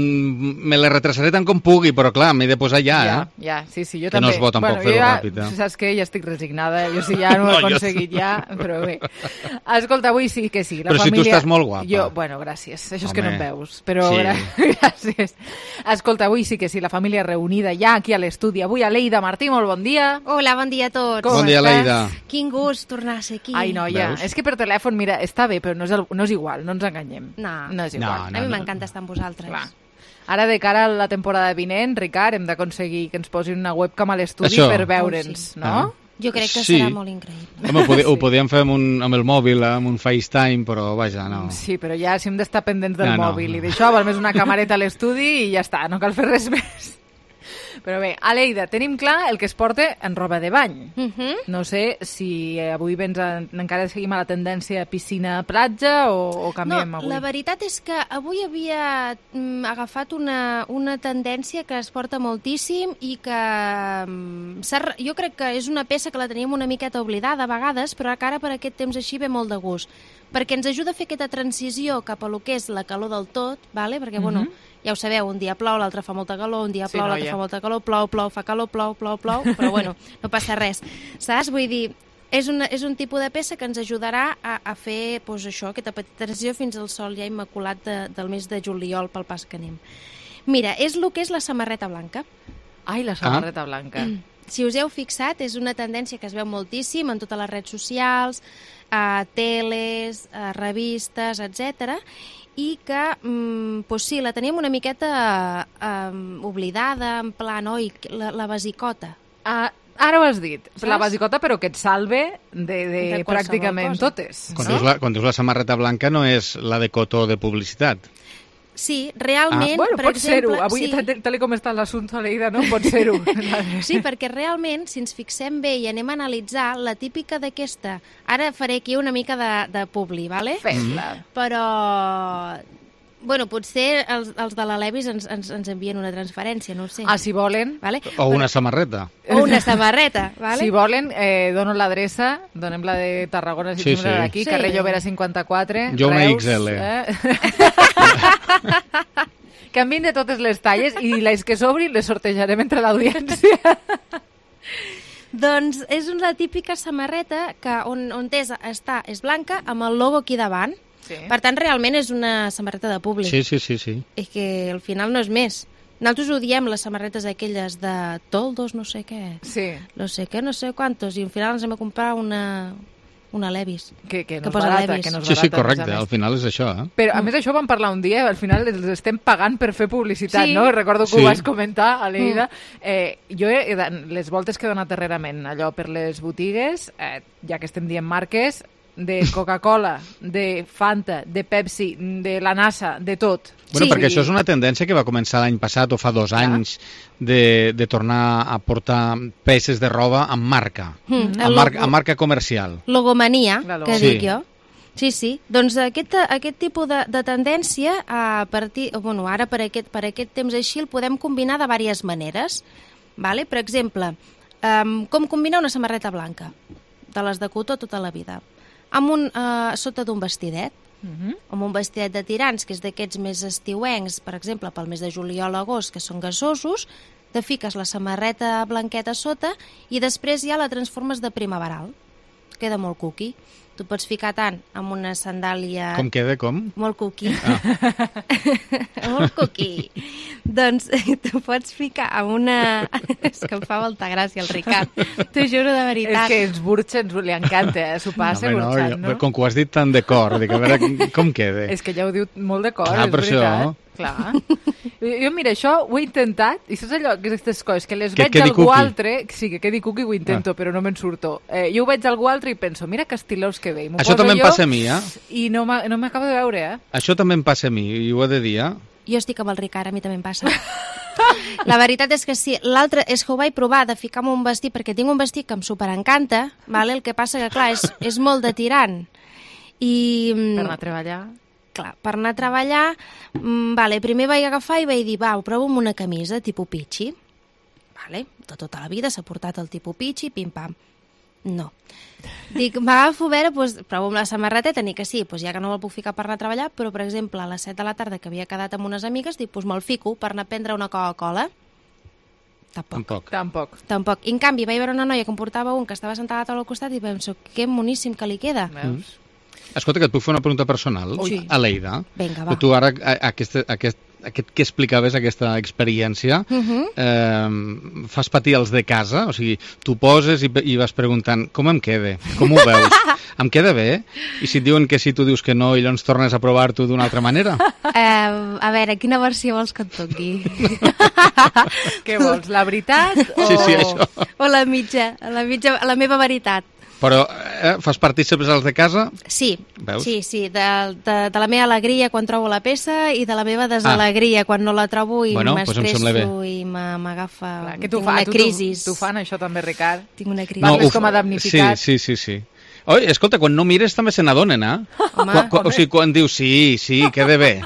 me les retrasaré tant com pugui, però clar, m'he de posar ja, ja eh? Ja, sí, sí, jo que també. no es pot tampoc bueno, fer-ho ja, ràpid. Eh? Saps què? Ja estic resignada. Jo sí, ja no ho he no, aconseguit jo... ja, però bé. Escolta, avui sí que sí. La però família... si tu estàs molt guapa. Jo, bueno, gràcies. Això Home, és que no em veus, però sí. gràcies. Escolta, avui sí que sí, la família reunida ja aquí a l'estudi. Avui a Leida Martí, molt bon dia. Hola, bon dia a tots. Com bon dia, Leida. Quin gust tornar a ser aquí. Ai, noia, Veus? És que per telèfon, mira, està bé, però no és, el, no és igual, no ens enganyem. No, no és igual. No, no, a mi no, m'encanta no. estar amb vosaltres. Clar. Ara, de cara a la temporada vinent, Ricard, hem d'aconseguir que ens posin una webcam a l'estudi Això. per veure'ns, oh, sí. no? Ah. Jo crec que sí. serà molt increïble. Home, ho, podíem, sí. ho podíem fer amb, un, amb el mòbil, amb un FaceTime, però vaja, no. Sí, però ja si hem d'estar pendents del ja, no, mòbil no. i d'això, val més una camareta a l'estudi i ja està, no cal fer res més. Però bé, a Leida, tenim clar el que es porta en roba de bany. Uh -huh. No sé si avui vens a, encara seguim a la tendència piscina-platja o, o canviem no, avui. La veritat és que avui havia mm, agafat una, una tendència que es porta moltíssim i que mm, jo crec que és una peça que la teníem una miqueta oblidada a vegades, però que ara per aquest temps així ve molt de gust, perquè ens ajuda a fer aquesta transició cap a lo que és la calor del tot, vale? Perquè, uh -huh. bueno, ja ho sabeu, un dia plou, l'altre fa molta calor, un dia plou, sí, l'altre fa molta calor, plou, plou, fa calor, plou, plou, plou, però bueno, no passa res. Saps? Vull dir, és, una, és un tipus de peça que ens ajudarà a, a fer pues, això, aquesta petita transició fins al sol ja immaculat de, del mes de juliol pel pas que anem. Mira, és el que és la samarreta blanca. Ai, la samarreta ah. blanca. Si us heu fixat, és una tendència que es veu moltíssim en totes les redes socials, a teles, a revistes, etcètera, i que, mm, pues sí, la teníem una miqueta eh, oblidada, en plan, oi, la, la basicota. Ah, ara ho has dit, saps? La basicota, però que et salve de, de, de pràcticament cosa. Totes. Quan, no? dius la, quan dius la samarreta blanca no és la de cotó de publicitat. Sí, realment... Ah, bueno, per pot exemple, ser-ho. Avui, sí. tal com està l'assumpte, Leida, no? Pot ser-ho. Sí, perquè realment, si ens fixem bé i anem a analitzar, la típica d'aquesta... Ara faré aquí una mica de, de publi, vale? Fes-la. Però... Bueno, potser els, els de la Levis ens, ens, ens envien una transferència, no ho sé. Ah, si volen. Vale? O una samarreta. O una samarreta, vale? Si volen, eh, dono l'adreça, donem la de Tarragona, si sí, sí. sí. aquí, sí. Carrer Llobera cinquanta-quatre. Jo una Reus, X L. Eh? Que envien de totes les talles i les que sobrin les sortejarem entre l'audiència. Doncs és una típica samarreta que on, on és, està, és blanca amb el logo aquí davant. Sí. Per tant, realment és una samarreta de públic. Sí, sí, sí, sí. És que al final no és més. Nosaltres ho diem, les samarretes aquelles de toldos, no sé què. Sí. No sé què, no sé quantos. I al final ens hem de comprar una, una Levis. Que, que no que és barata, Levis. Que no és barata. Sí, sí, correcte. Al final és això, eh? Però, a més, això vam parlar un dia, al final els estem pagant per fer publicitat, sí. no? Recordo que sí. ho vas comentar, a Leida. Mm. Eh, jo, he, les voltes que he donat darrerament, allò per les botigues, eh, ja que estem dient marques, de Coca-Cola, de Fanta, de Pepsi, de la NASA, de tot. Bueno, sí. perquè això és una tendència que va començar l'any passat o fa dos Clar. anys de, de tornar a portar peces de roba amb marca, mm. amb, marca amb marca comercial. Logomania, que sí. dic jo. Sí, sí. Doncs aquest, aquest tipus de, de tendència, a partir, bueno, ara per aquest, per aquest temps així, el podem combinar de diverses maneres. Vale? Per exemple, um, com combinar una samarreta blanca? De les de cotó tota la vida. Amb un, uh, sota d'un vestidet, uh -huh. amb un vestidet de tirants, que és d'aquests més estiuencs, per exemple, pel mes de juliol a agost, que són gasosos, te fiques la samarreta blanqueta a sota i després ja la transformes de primaveral. Queda molt cuqui. Tu pots ficar tant amb una sandàlia... Com queda, com? Molt cuqui. Ah. Molt cuqui. Doncs tu pots ficar amb una... És que em fa molta gràcia el Ricard. T'ho juro de veritat. És que els burxens li encanta, eh? S'ho passa no, burxant, no? no? Com que ho has dit tan de cor, dic, a veure com queda. És que ja ho diu molt de cor, ah, és veritat. Això. Clar. Jo, mira, això ho he intentat, i saps allò, aquestes coses, que les que veig algú cookie. altre, sí, que quedi cookie ho intento, ah. però no me'n surto. Eh, jo ho veig algú altre i penso, mira que estilós que ve. Això també em jo, passa a mi, eh? I no m'acabo de veure, eh? Això també em passa a mi, i ho he de dir, eh? Jo estic amb el Ricard, a mi també em passa. La veritat és que sí. L'altre és que ho vaig provar de ficar-me un vestit, perquè tinc un vestit que em superencanta, vale? El que passa que, clar, és, és molt de tirant. I... Per anar a treballar... Clar, per anar a treballar, mmm, vale, primer vaig agafar i vaig dir, va, ho provo amb una camisa tipus pitxi. Vale, de tota la vida s'ha portat el tipus pitxi, pim-pam. No. Dic, m'agafo a veure, doncs, provo amb la samarreteta, ni que sí, doncs ja que no me'l puc ficar per anar a treballar, però, per exemple, a les set de la tarda que havia quedat amb unes amigues, dic, doncs me'l fico per anar a prendre una Coca-Cola. Tampoc. Tampoc. Tampoc. Tampoc. I, en canvi, vaig veure una noia que em portava un que estava sentada a la taula al costat i penso, que moníssim que li queda. Veus? Escolta, que et puc fer una pregunta personal? Sí. A l'Eida. Vinga, va. Tu ara, aquest, aquest, aquest que explicaves, aquesta experiència, Uh -huh. eh, fas patir els de casa? O sigui, tu poses i, i vas preguntant, com em queda? Com ho veus? Em queda bé? I si et diuen que sí, tu dius que no i llavors tornes a provar-t'ho d'una altra manera? Uh, a veure, quina versió vols que et toqui? Què vols, la veritat o... Sí, sí, això. O la mitja, la mitja, la meva veritat. Però eh, fas partícips els de casa? Sí, Veus? sí, sí, de, de, de la meva alegria quan trobo la peça i de la meva desalegria ah. quan no la trobo i bueno, m'estresso pues i m'agafa... Que tu tinc fa, una tu, crisis. Tu, tu fan això també, Ricard? Tinc una crisis. Parles no, com a damnificat. Sí, sí, sí, sí. Oi, escolta, quan no mires també se n'adonen, eh? Home, quan, quan, o sigui, quan dius sí, sí, queda bé.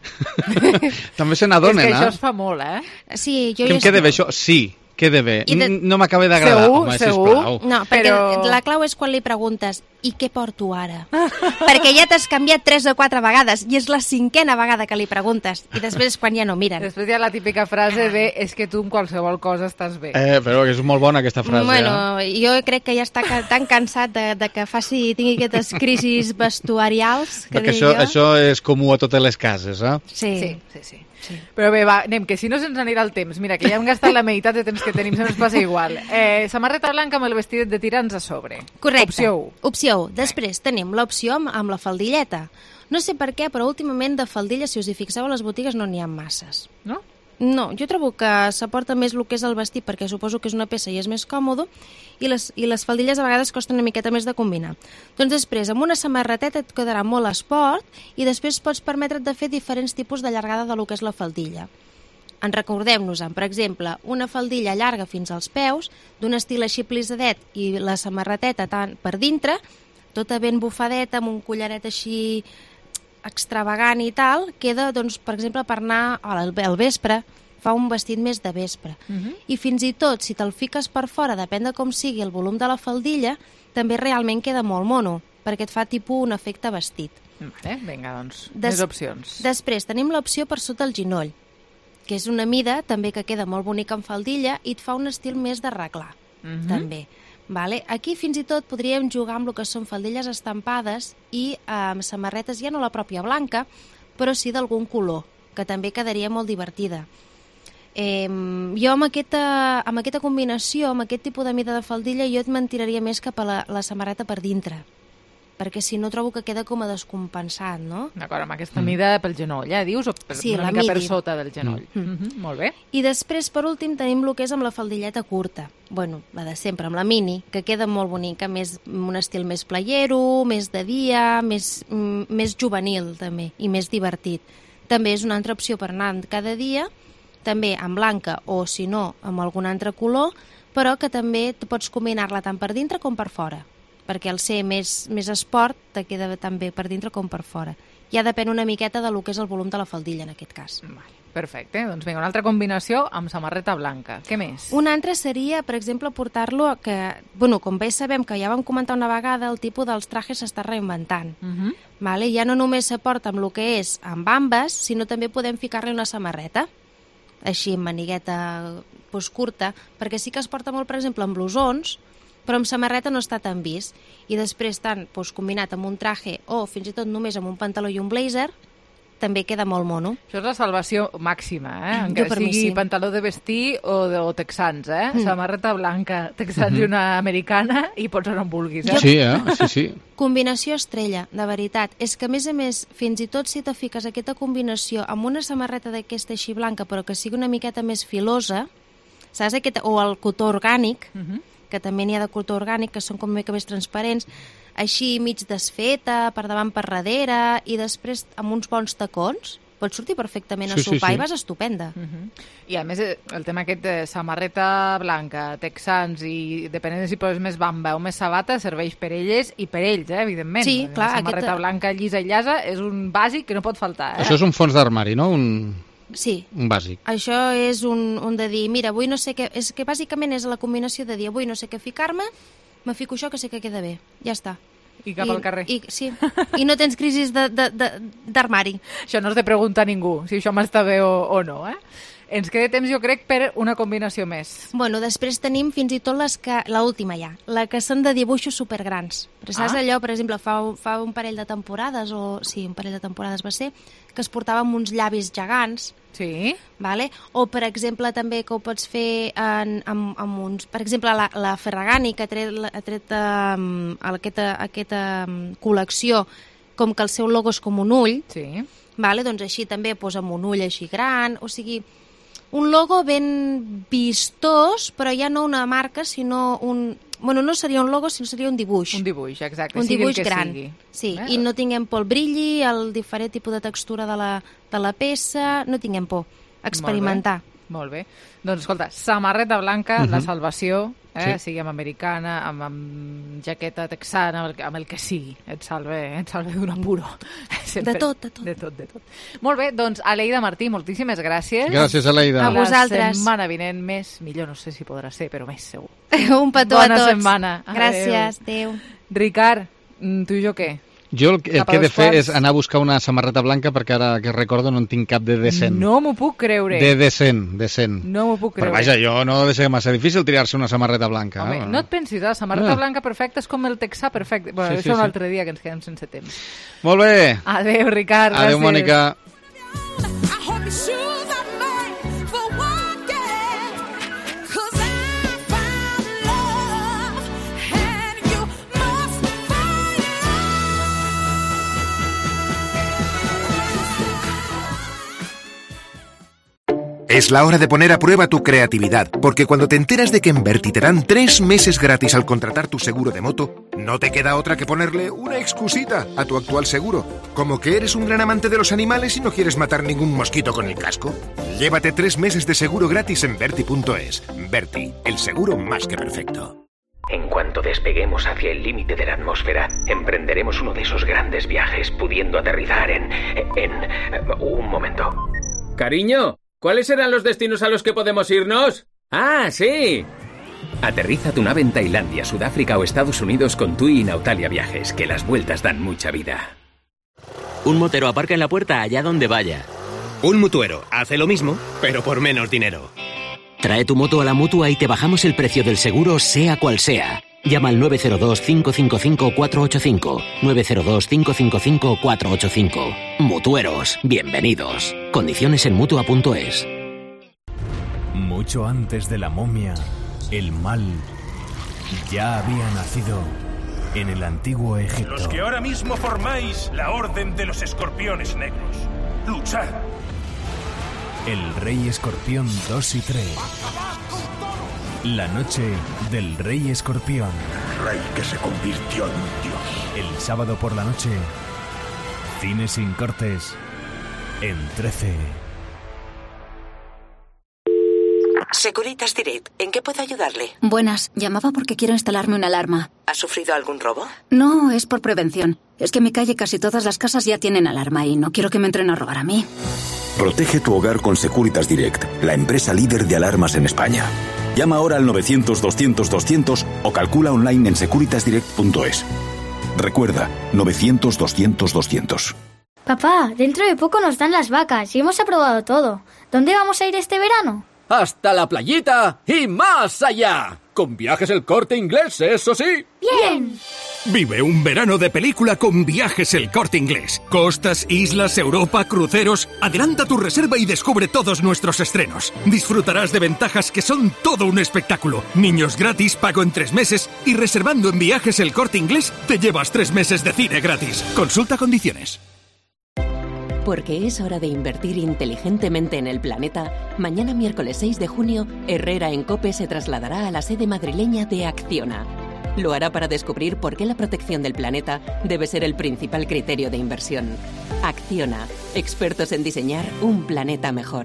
també se n'adonen, eh? És que això es fa molt, eh? Sí, jo que em queda bé això? Sí. Queda bé. De... No m'acaba d'agradar. Segur, Home, segur. Sisplau. No, perquè Però... la clau és quan li preguntes i què porto ara? Perquè ja t'has canviat tres o quatre vegades i és la cinquena vegada que li preguntes i després quan ja no miren. Després hi ha la típica frase de és que tu en qualsevol cosa estàs bé. Eh, però és molt bona aquesta frase. Bueno, eh? jo crec que ja està tan cansat de, de que faci, tingui aquestes crisis vestuarials que perquè dic això, jo. això és comú a totes les cases, eh? Sí, sí, sí. sí. Sí. Però bé, va, anem, que si no se'ns anirà el temps. Mira, que ja hem gastat la meitat de temps que tenim, se ens passa igual. Eh, samarreta blanca amb el vestidet de tirants a sobre. Correcte. Opció u. Opció u. Després tenim l'opció amb, amb la faldilleta. No sé per què, però últimament de faldilles, si us hi fixeu, a les botigues no n'hi ha masses. No? No, jo trobo que s'aporta més el que és el vestit perquè suposo que és una peça i és més còmode i les, i les faldilles a vegades costen una miqueta més de combinar. Doncs després, amb una samarreteta et quedarà molt esport i després pots permetre't de fer diferents tipus de llargada de lo que és la faldilla. En recordem-nos-en, per exemple, una faldilla llarga fins als peus, d'un estil així plisadet i la samarreteta tant per dintre, tota ben bufadeta, amb un collaret així extravagant i tal, queda, doncs, per exemple, per anar al, al vespre, fa un vestit més de vespre. Uh -huh. I fins i tot, si te'l fiques per fora, depèn de com sigui el volum de la faldilla, també realment queda molt mono, perquè et fa tipus un efecte vestit. Vale, vinga, doncs, Des més opcions. Després tenim l'opció per sota el ginoll, que és una mida també que queda molt bonica en faldilla i et fa un estil més de reglar, uh -huh. també. Vale? Aquí fins i tot podríem jugar amb el que són faldilles estampades i amb samarretes, ja no la pròpia blanca, però sí d'algun color, que també quedaria molt divertida. Eh, jo amb aquesta, amb aquesta combinació, amb aquest tipus de mida de faldilla, jo et mentiraria més cap a la, la samarreta per dintre, perquè si no trobo que queda com a descompensat, no? D'acord, amb aquesta mida pel genoll, eh, dius? O per, sí, una la mica midi. per sota del genoll. Mm. Mm -hmm, molt bé. I després, per últim, tenim el que és amb la faldilleta curta. Bueno, la de sempre, amb la mini, que queda molt bonica, més, un estil més playero, més de dia, més, mm, més juvenil, també, i més divertit. També és una altra opció per anar cada dia, també en blanca o, si no, amb algun altre color, però que també pots combinar-la tant per dintre com per fora, perquè al ser més, més esport te queda tan bé per dintre com per fora. Ja depèn una miqueta de lo que és el volum de la faldilla, en aquest cas. Vale, perfecte. Doncs vinga, una altra combinació amb samarreta blanca. Què més? Una altra seria, per exemple, portar-lo que... Bueno, com bé sabem, que ja vam comentar una vegada, el tipus dels trajes s'està reinventant. Uh -huh. Vale? Ja no només s'aporta amb el que és amb bambes, sinó també podem ficar-li una samarreta, així, amb manigueta pues, curta, perquè sí que es porta molt, per exemple, amb blusons, però amb samarreta no està tan vist. I després, tant doncs, combinat amb un traje o fins i tot només amb un pantaló i un blazer, també queda molt mono. Això és la salvació màxima, eh? Encara Jo per mi sigui sí. pantaló de vestir o, de, o texans, eh? Mm. Samarreta blanca, texans Mhm. i una americana i pots anar on vulguis, eh? Sí, eh? Sí, sí. Combinació estrella, de veritat. És que, a més a més, fins i tot si te fiques aquesta combinació amb una samarreta d'aquesta així blanca, però que sigui una miqueta més filosa, saps? Aquesta, o el cotó orgànic, Mhm. que també n'hi ha de cotó orgànic, que són com una mica més transparents, així mig desfeta, per davant per darrere, i després amb uns bons tacons, pots sortir perfectament a Sí, sí, sopar sí. i vas estupenda. Mhm. I a més, eh, el tema aquest de samarreta blanca, texans i depenent de si poses més bamba o més sabata, serveix per elles i per ells, eh, evidentment. Sí, clar, La samarreta aquesta- blanca llisa i llasa és un bàsic que no pot faltar, eh? Això és un fons d'armari, no? Un, Sí. un bàsic. Això és un, un de dir, mira, avui no sé què... És que bàsicament és la combinació de dir, avui no sé què ficar-me, me fico això que sé que queda bé. Ja està. I cap al carrer. I, sí, i no tens crisis de- de- de- d'armari. Això no has de preguntar a ningú si això m'està bé o, o no, eh? Ens queda temps, jo crec, per una combinació més. Bueno, després tenim fins i tot les que... L'última ja, la que són de dibuixos supergrans. Però saps Ah. allò, per exemple, fa, fa un parell de temporades, o sí, un parell de temporades va ser, que es portava amb uns llavis gegants. Sí. Vale? O, per exemple, també que ho pots fer en, amb, amb uns... Per exemple, la, la Ferragani, que ha tret, ha tret um, aquesta, aquesta um, col·lecció, com que el seu logo és com un ull, sí. vale? Doncs així també posa amb un ull així gran, o sigui... Un logo ben vistós, però ja no una marca, sinó un... Bueno, no seria un logo, sinó seria un dibuix. Un dibuix, exacte. Un sigui dibuix el que gran. sigui. Sí, Eh? i no tinguem por el brilli, el diferent tipus de textura de la, de la peça, no tinguem por. Experimentar. Molt bé. Doncs escolta, samarreta blanca, Mhm. la salvació, eh? Sí. sigui amb americana, amb, amb jaqueta texana, amb el, amb el que sigui. Et salve, et salve d'un apuro. Sempre. De tot, de tot. De tot, de tot. Molt bé, doncs, Aleida Martí, moltíssimes gràcies. Gràcies, Aleida. A vosaltres. La setmana vinent més, millor no sé si podrà ser, però més segur. Un petó Bona a tots. setmana. Gràcies, adéu. Ricard, mm, tu i jo què? Jo el, el Cap a que he de dos fer quarts. és anar a buscar una samarreta blanca perquè ara que recordo no en tinc cap de decent. No m'ho puc creure. De decent, decent. No m'ho puc creure. Però vaja, jo no deixa massa difícil triar-se una samarreta blanca. Home, eh? no et pensis, la samarreta Ah. blanca perfecta és com el texà perfecte. Bueno, Sí, això sí, un sí. altre dia que ens quedem sense temps. Molt bé. Adéu, Ricard. Adéu, gràcies. Mònica. Es la hora de poner a prueba tu creatividad, porque cuando te enteras de que en Berti te dan tres meses gratis al contratar tu seguro de moto, no te queda otra que ponerle una excusita a tu actual seguro. Como que eres un gran amante de los animales y no quieres matar ningún mosquito con el casco. Llévate tres meses de seguro gratis en Berti punto es. Berti, el seguro más que perfecto. En cuanto despeguemos hacia el límite de la atmósfera, emprenderemos uno de esos grandes viajes, pudiendo aterrizar en... en... un momento. Cariño, ¿cuáles serán los destinos a los que podemos irnos? ¡Ah, sí! Aterriza tu nave en Tailandia, Sudáfrica o Estados Unidos con TUI y Nautalia Viajes, que las vueltas dan mucha vida. Un motero aparca en la puerta allá donde vaya. Un mutuero hace lo mismo, pero por menos dinero. Trae tu moto a la Mutua y te bajamos el precio del seguro sea cual sea. Llama al nueve cero dos, cinco cinco cinco, cuatro ocho cinco. nueve cero dos, cinco cinco cinco, cuatro ocho cinco. Mutueros, bienvenidos. Condiciones en Mutua punto es. Mucho antes de la momia, el mal ya había nacido en el antiguo Egipto. Los que ahora mismo formáis la Orden de los Escorpiones Negros. ¡Luchad! El Rey Escorpión dos y tres. La noche del Rey Escorpión. Rey que se convirtió en un dios. El sábado por la noche, cine sin cortes, en trece. Securitas Direct, ¿en qué puedo ayudarle? Buenas, llamaba porque quiero instalarme una alarma. ¿Ha sufrido algún robo? No, es por prevención. Es que en mi calle casi todas las casas ya tienen alarma y no quiero que me entren a robar a mí. Protege tu hogar con Securitas Direct, la empresa líder de alarmas en España. Llama ahora al novecientos, doscientos, doscientos o calcula online en securitas direct punto es. Recuerda, novecientos, doscientos, doscientos. Papá, dentro de poco nos dan las vacas y hemos aprobado todo. ¿Dónde vamos a ir este verano? Hasta la playita y más allá. con Viajes El Corte Inglés, eso sí. ¡Bien! Vive un verano de película con Viajes El Corte Inglés. Costas, islas, Europa, cruceros. Adelanta tu reserva y descubre todos nuestros estrenos. Disfrutarás de ventajas que son todo un espectáculo. Niños gratis, pago en tres meses y reservando en Viajes El Corte Inglés te llevas tres meses de cine gratis. Consulta condiciones. Porque es hora de invertir inteligentemente en el planeta, mañana miércoles seis de junio, Herrera en COPE se trasladará a la sede madrileña de Acciona. Lo hará para descubrir por qué la protección del planeta debe ser el principal criterio de inversión. Acciona, expertos en diseñar un planeta mejor.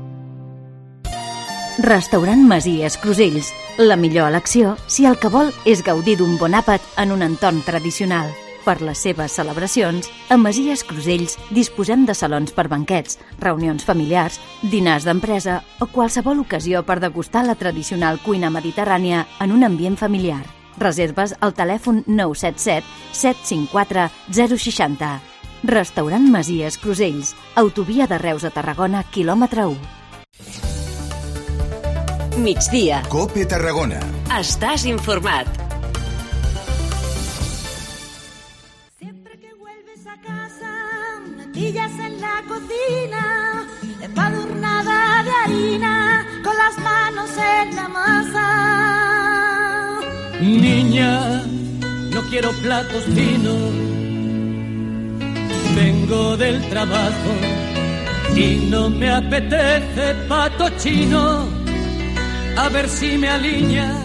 Restaurant Masies Crusells. La millor elecció si el que vol és gaudir d'un bon àpat en un entorn tradicional. Per les seves celebracions, a Masies Crusells disposem de salons per banquets, reunions familiars, dinars d'empresa o qualsevol ocasió per degustar la tradicional cuina mediterrània en un ambient familiar. Reserves al telèfon nou set set set cinc quatre zero sis zero. Restaurant Masies Crusells, autovia de Reus a Tarragona, quilòmetre u. Migdia. COPE Tarragona. Estàs informat. Natillas en la cocina, empadurnada de harina, con las manos en la masa. Niña, no quiero platos finos, vengo del trabajo y no me apetece pato chino, a ver si me alineas.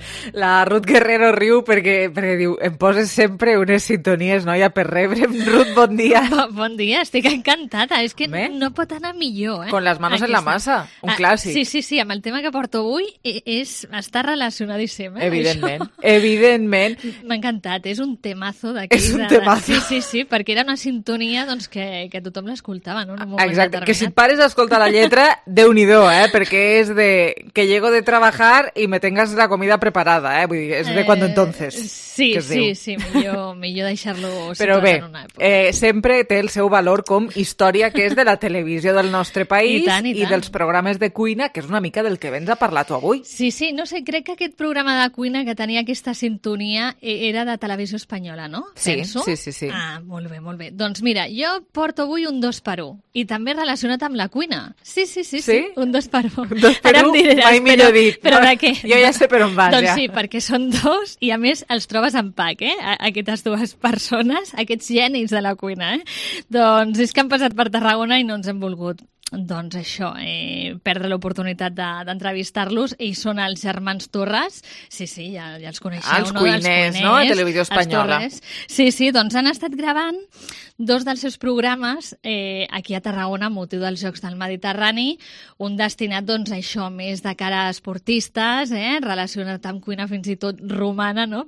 La Ruth Guerrero riu perquè, perquè diu, em poses sempre unes sintonies, noia, per rebre. Ruth, bon dia. Bon, bon dia, estic encantada. És que Bé? no pot anar millor, eh? Con las manos Aquí en la masa, un ah, clàssic. Sí, sí, sí, amb el tema que porto avui és, està relacionadíssim, eh? Evidentment, això. evidentment. M'ha encantat, és un temazo d'aquí. És un de, temazo. Sí, sí, sí, perquè era una sintonia doncs, que, que tothom l'escoltava, no? En un moment Exacte, determinat. que si et pares a escoltar la lletra, déu-n'hi-do, eh? Perquè és de que llego de trabajar y me tengas la comida preparada, eh? Vull dir, és de cuando entonces. Sí, que es sí, diu. sí, millor, millor deixar-lo Però bé, en una època. Eh, sempre té el seu valor com història que és de la televisió del nostre país I, tant, i, i tant. dels programes de cuina, que és una mica del que vens a parlar tu avui. Sí, sí, no sé, crec que aquest programa de cuina que tenia aquesta sintonia era de Televisió Espanyola, no? Sí, Penso. sí, sí, sí. Ah, molt bé, molt bé. Doncs mira, jo porto avui un dos per u i també relacionat amb la cuina. Sí, sí, sí, sí, sí? un dos per u. Un dos per Ara u, em diràs, mai millor dit. Però de què? Jo ja sé per on vas, doncs ja. sí, perquè són dos i a més els trobes en pack, eh? Aquestes dues persones, aquests genis de la cuina, eh? Doncs és que han passat per Tarragona i no ens hem volgut doncs això, eh, perdre l'oportunitat d'entrevistar-los. Ells són els germans Torres. Sí, sí, ja, ja els coneixeu, ah, els no? cuiners, els cuiners, no? A Televisió Espanyola. Sí, sí, doncs han estat gravant dos dels seus programes eh, aquí a Tarragona, amb motiu dels Jocs del Mediterrani, un destinat, doncs, a això, més de cara a esportistes, eh, relacionat amb cuina fins i tot romana, no?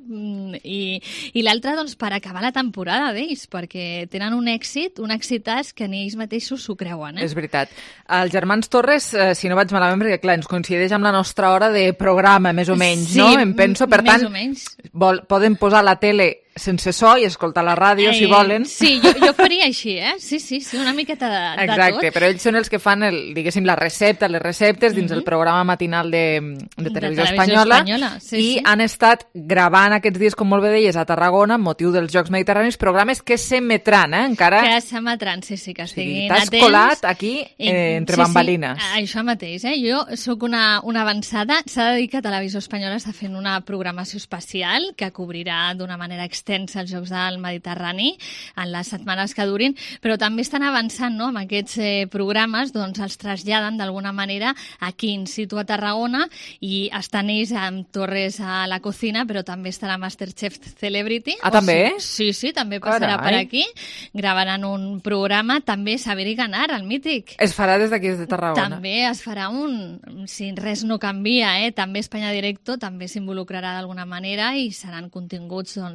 I, i l'altre, doncs, per acabar la temporada d'ells, perquè tenen un èxit, un èxitàs que ni ells mateixos s'ho creuen, eh? És veritat. Els germans Torres, eh, si no vaig malament, perquè clar, ens coincideix amb la nostra hora de programa, més o menys, sí, no? Em penso, per més tant, o menys. Vol, poden posar la tele sense so i escoltar la ràdio, eh, si volen. Sí, jo, jo faria així, eh? Sí, sí, sí, una miqueta de, de Exacte, tot. però ells són els que fan, el, diguéssim, la recepta, les receptes dins Mhm. el programa matinal de, de Televisió de Televisió Espanyola, Espanyola, sí, i sí. han estat gravant aquests dies, com molt bé deies, a Tarragona, amb motiu dels Jocs Mediterranis, programes que s'emetran, eh, encara. Que s'emetran, sí, sí, que estiguin T'has atents. colat aquí eh, entre sí, bambalines. Sí, això mateix, eh? Jo sóc una, una avançada. S'ha de dir que Televisió Espanyola està fent una programació especial que cobrirà d'una manera extensa els Jocs del Mediterrani en les setmanes que durin, però també estan avançant, no?, amb aquests eh, programes, doncs els traslladen d'alguna manera aquí in situ a Tarragona i estan ells amb Torres a la cocina, però també estarà Masterchef Celebrity. Ah, també? Sí, sí, també passarà Carai. per aquí. Gravaran un programa, també Saber i Ganar, el mític. Es farà des d'aquí, des de Tarragona. També es farà un, si res no canvia, eh? També Espanya Directo també s'involucrarà d'alguna manera i seran continguts doncs,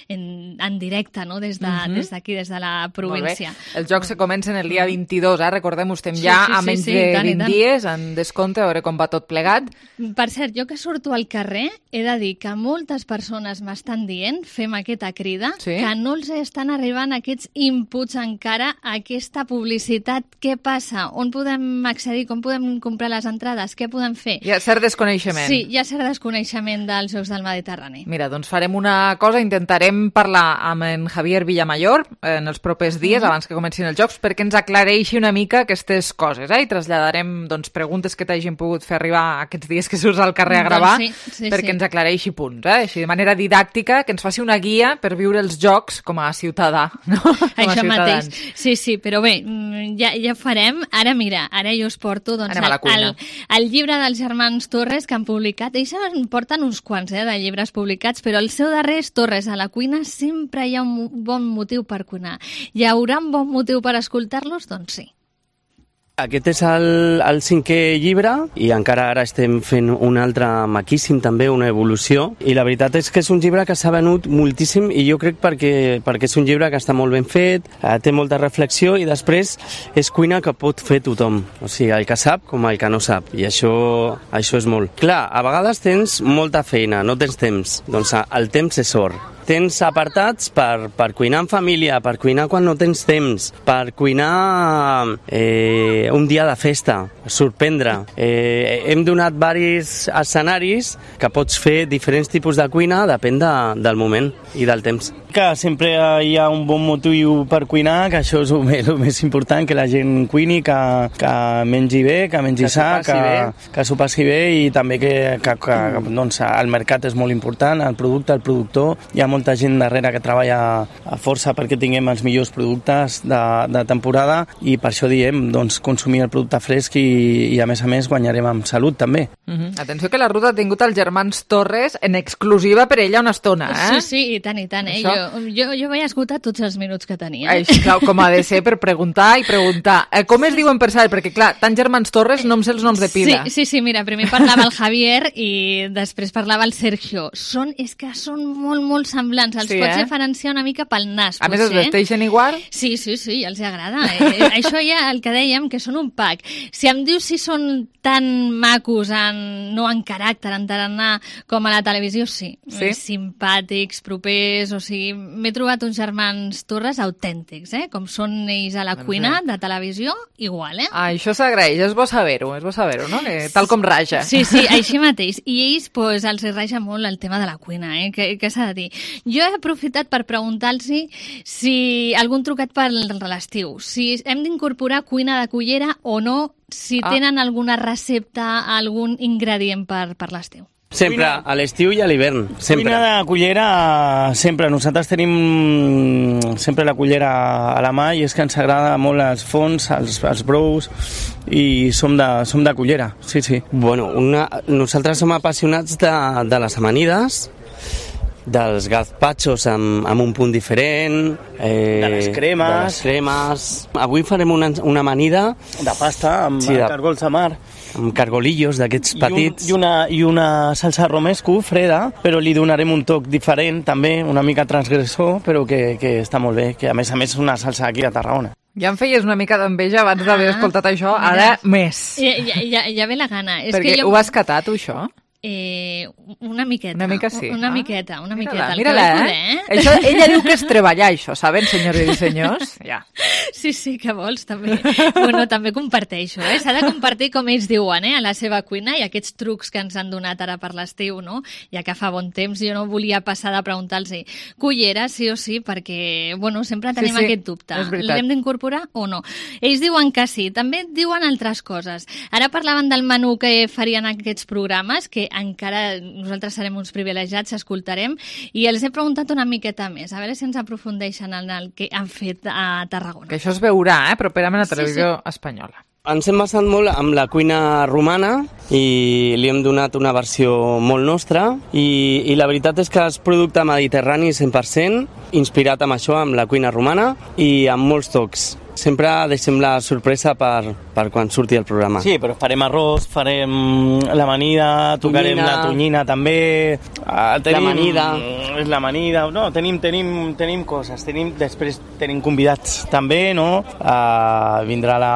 en, en directe, no? Des d'aquí, de, des d'aquí, des de la província. Els jocs se comencen el dia vint-i-dos, eh? Recordem-ho, estem sí, ja sí, sí, a menys sí, de tant, vint dies, en descompte, a veure com va tot plegat. Per cert, jo que surto al carrer, he de dir que moltes persones m'estan dient, fem aquesta crida, sí? que no els estan arribant aquests inputs encara a aquesta publicitat. Què passa? On podem accedir? Com podem comprar les entrades? Què podem fer? Hi ha cert desconeixement. Sí, hi ha cert desconeixement dels Jocs del Mediterrani. Mira, doncs farem una cosa, intentarem parlar amb en Javier Villamayor en els propers dies, mm-hmm. abans que comencin els Jocs, perquè ens aclareixi una mica aquestes coses, eh? I traslladarem doncs, preguntes que t'hagin pogut fer arribar aquests dies que surts al carrer a gravar, doncs sí, sí, perquè sí. ens aclareixi punts, eh? Així de manera didàctica, que ens faci una guia per viure els Jocs com a ciutadà, no? Com Això mateix. Sí, sí, però bé, ja, ja farem. Ara, mira, ara jo us porto doncs, el, el, el llibre dels germans Torres que han publicat. Ells en porten uns quants eh, de llibres publicats, però el seu darrer és Torres a la cuina. Sempre hi ha un bon motiu per cuinar. Hi haurà un bon motiu per escoltar-los? Doncs sí. Aquest és el, el cinquè llibre i encara ara estem fent un altre maquíssim també, una evolució, i la veritat és que és un llibre que s'ha venut moltíssim i jo crec perquè, perquè és un llibre que està molt ben fet, eh, té molta reflexió i després és cuina que pot fer tothom, o sigui, el que sap com el que no sap, i això, això és molt. Clar, a vegades tens molta feina, no tens temps, doncs el temps és or. Tens apartats per, per cuinar en família, per cuinar quan no tens temps, per cuinar eh, un dia de festa, sorprendre. Eh, hem donat diversos escenaris que pots fer diferents tipus de cuina, depèn de, del moment i del temps. Que sempre hi ha un bon motiu per cuinar, que això és el més, el més important, que la gent cuini, que, que mengi bé, que mengi que sa, que, que s'ho passi bé, i també que, que, que doncs, el mercat és molt important, el producte, el productor. Hi ha molta gent darrere que treballa a força perquè tinguem els millors productes de, de temporada, i per això diem doncs, consumir el producte fresc i, i a més a més guanyarem amb salut també. Mm-hmm. Atenció que la Ruth ha tingut els germans Torres en exclusiva per ella una estona, eh? Sí, sí, i tant, i tant. Eh? Jo, jo, jo vaig esgotar tots els minuts que tenia. Eh? Això, com ha de ser, per preguntar i preguntar. Eh, com es diuen per cert? Perquè, clar, tant germans Torres no em sé els noms de pila. Sí, sí, sí, mira, primer parlava el Javier i després parlava el Sergio. Són, és que són molt, molt semblants. Els sí, pots eh? diferenciar una mica pel nas. A més, es vesteixen igual? Sí, sí, sí, els agrada. Eh? Això ja el que dèiem, que són un pack. Si em dius si són tan macos, en, no en caràcter, en tarannà, com a la televisió, sí. sí? Simpàtics, propers, o sigui, m'he trobat uns germans Torres autèntics, eh? Com són ells a la cuina de televisió, igual, eh? Ah, això s'agraeix, és bo saber-ho, és bo saber-ho, no? Que tal com raja. Sí, sí, així mateix. I ells, pues, els raja molt el tema de la cuina, eh? Què, què s'ha de dir? Jo he aprofitat per preguntar-los si algun trucat per l'estiu, si hem d'incorporar cuina de cullera o no, si ah. tenen alguna recepta, algun ingredient per, per l'estiu. Sempre, a l'estiu i a l'hivern, sempre. Cuina de cullera, sempre. Nosaltres tenim sempre la cullera a la mà i és que ens agrada molt els fons, els, els brous, i som de, som de cullera, sí, sí. Bueno, una, nosaltres som apassionats de, de les amanides, dels gazpachos amb, amb un punt diferent, eh, de les cremes. De les cremes. Avui farem una, una amanida de pasta amb sí, de, cargols de mar, amb cargolillos d'aquests petits. I, un, i, una, I una salsa romesco freda, però li donarem un toc diferent, també, una mica transgressor, però que, que està molt bé, que a més a més és una salsa aquí a Tarragona. Ja em feies una mica d'enveja abans d'haver ah, escoltat això, ara mira, més. Ja, ja, ja, ja ve la gana. És Perquè que jo... ho has catat, tu, això? Eh, una miqueta. Una mica sí. Una ah. miqueta, una mira-la, miqueta. Mira-la, eh? Poder, eh? Això, ella diu que és treballar, això, saben, senyores i senyors? Ja. Sí, sí, que vols, també. Bueno, també comparteixo, eh? S'ha de compartir, com ells diuen, eh? A la seva cuina, i aquests trucs que ens han donat ara per l'estiu, no? Ja que fa bon temps, jo no volia passar de preguntar-los cullera, sí o sí, perquè, bueno, sempre tenim sí, sí, aquest dubte. L'hem d'incorporar o no? Ells diuen que sí, també diuen altres coses. Ara parlaven del menú que farien aquests programes, que encara nosaltres serem uns privilegiats, escoltarem, i els he preguntat una miqueta més, a veure si ens aprofundeixen en el que han fet a Tarragona. Que això es veurà, eh, properament a Televisió sí, sí. Espanyola. Ens hem basat molt amb la cuina romana i li hem donat una versió molt nostra, i, i la veritat és que és producte mediterrani cent per cent, inspirat amb això, amb la cuina romana, i amb molts tocs. Sempre deixem la sorpresa per, per quan surti el programa. Sí, però farem arròs, farem l'amanida, tocarem Tonyina. la tonyina també. Uh, tenim, L'amanida. L'amanida, no, tenim, tenim, tenim coses. Tenim, després tenim convidats també, no? Uh, vindrà la,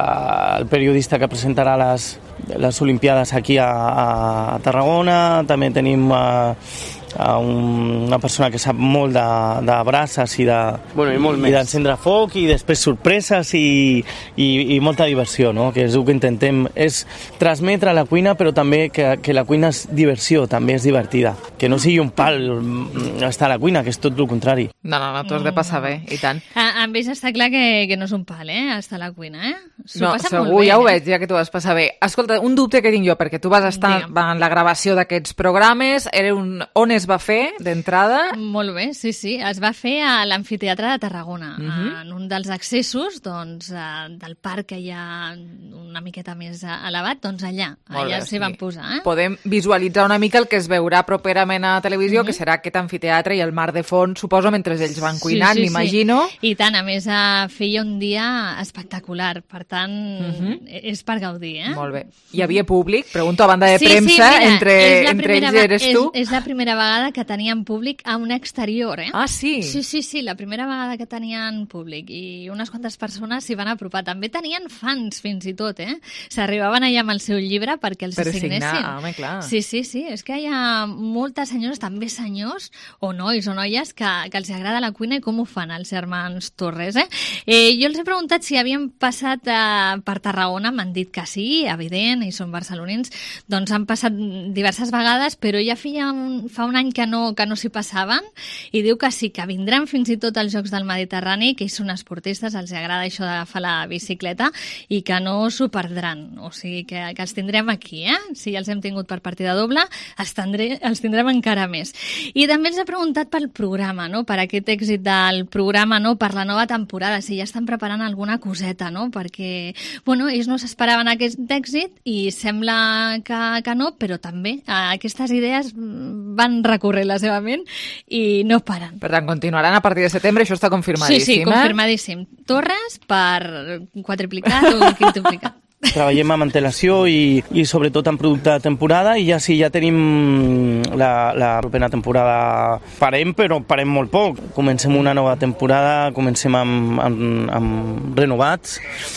el periodista que presentarà les, les Olimpiades aquí a, a Tarragona. També tenim uh, a un, una persona que sap molt de, de braces i de bueno, i molt i més. d'encendre foc i després sorpreses i, i, i molta diversió, no? Que és el que intentem, és transmetre la cuina però també que, que la cuina és diversió, també és divertida, que no sigui un pal estar a la cuina, que és tot el contrari. No, no, no, t'ho has de passar bé, i tant. A, amb ells està clar que, que no és un pal, eh, estar a la cuina, eh? No, segur, ja ho veig, ja que t'ho vas passar bé. Escolta, un dubte que tinc jo, perquè tu vas estar en la gravació d'aquests programes, era un... on es va fer, d'entrada? Molt bé, sí, sí. Es va fer a l'Amfiteatre de Tarragona, uh -huh. en un dels accessos doncs, del parc que hi ha una miqueta més elevat, doncs allà, Molt allà bé, s'hi sí. van posar. Eh? Podem visualitzar una mica el que es veurà properament a televisió, uh -huh. que serà aquest amfiteatre i el mar de fons, suposo, mentre ells van cuinant, sí, sí, m'imagino. Sí. I tant, a més, eh, feia un dia espectacular, per tant, uh -huh. és per gaudir, eh? Molt bé. Hi havia públic? Pregunto a banda de sí, premsa, sí, mira, entre, entre ells eres tu? És, és la primera vegada que teníem públic a un exterior, eh? Ah, sí? Sí, sí, sí, la primera vegada que tenien públic i unes quantes persones s'hi van apropar. També tenien fans, fins i tot, eh? S'arribaven allà amb el seu llibre perquè els per signessin. signar, home, clar. Sí, sí, sí, és que hi ha moltes senyores, també senyors, o nois o noies, que, que els agrada la cuina i com ho fan els germans Torres, eh? eh jo els he preguntat si havien passat eh, per Tarragona, m'han dit que sí, evident, i són barcelonins, doncs han passat diverses vegades, però ja feia un, fa un any que no, que no s'hi passaven, i diu que sí, que vindran fins i tot als Jocs del Mediterrani, que ells són esportistes, els agrada això d'agafar la bicicleta, i que no s'ho perdran, o sigui que, que els tindrem aquí, eh? Si ja els hem tingut per partida doble, els, tindré, els tindrem encara més. I també els he preguntat pel programa, no? Per aquest èxit del programa, no? Per la nova temporada, si ja estan preparant alguna coseta, no? Perquè, bueno, ells no s'esperaven aquest èxit i sembla que, que no, però també eh, aquestes idees van recórrer la seva ment i no paren. Per tant, continuaran a partir de setembre, això està confirmadíssim, Sí, sí, confirmadíssim. Torres per quadriplicat o quintuplicat. Treballem amb antelació i, i sobretot en producte de temporada, i ja sí, ja tenim la, la propera temporada. Parem, però parem molt poc. Comencem una nova temporada, comencem amb, amb, amb renovats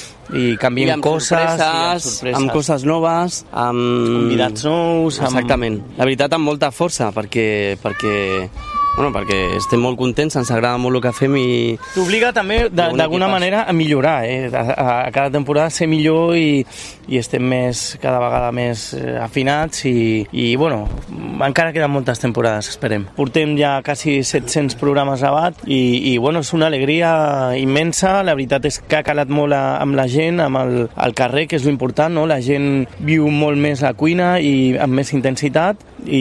i canviem I amb coses, sorpreses, i amb sorpreses, amb coses noves, amb convidats nous, amb... Exactament. La veritat, amb molta força, perquè, perquè, bueno, perquè estem molt contents, ens agrada molt el que fem i... T'obliga també, d'alguna manera, a millorar, eh? A, a cada temporada ser millor i, i estem més, cada vegada més afinats i, i, bueno, encara queden moltes temporades, esperem. Portem ja quasi set-cents programes gravat i, i, bueno, és una alegria immensa. La veritat és que ha calat molt a, amb la gent, amb el, el carrer, que és l'important, no? La gent viu molt més la cuina i amb més intensitat i,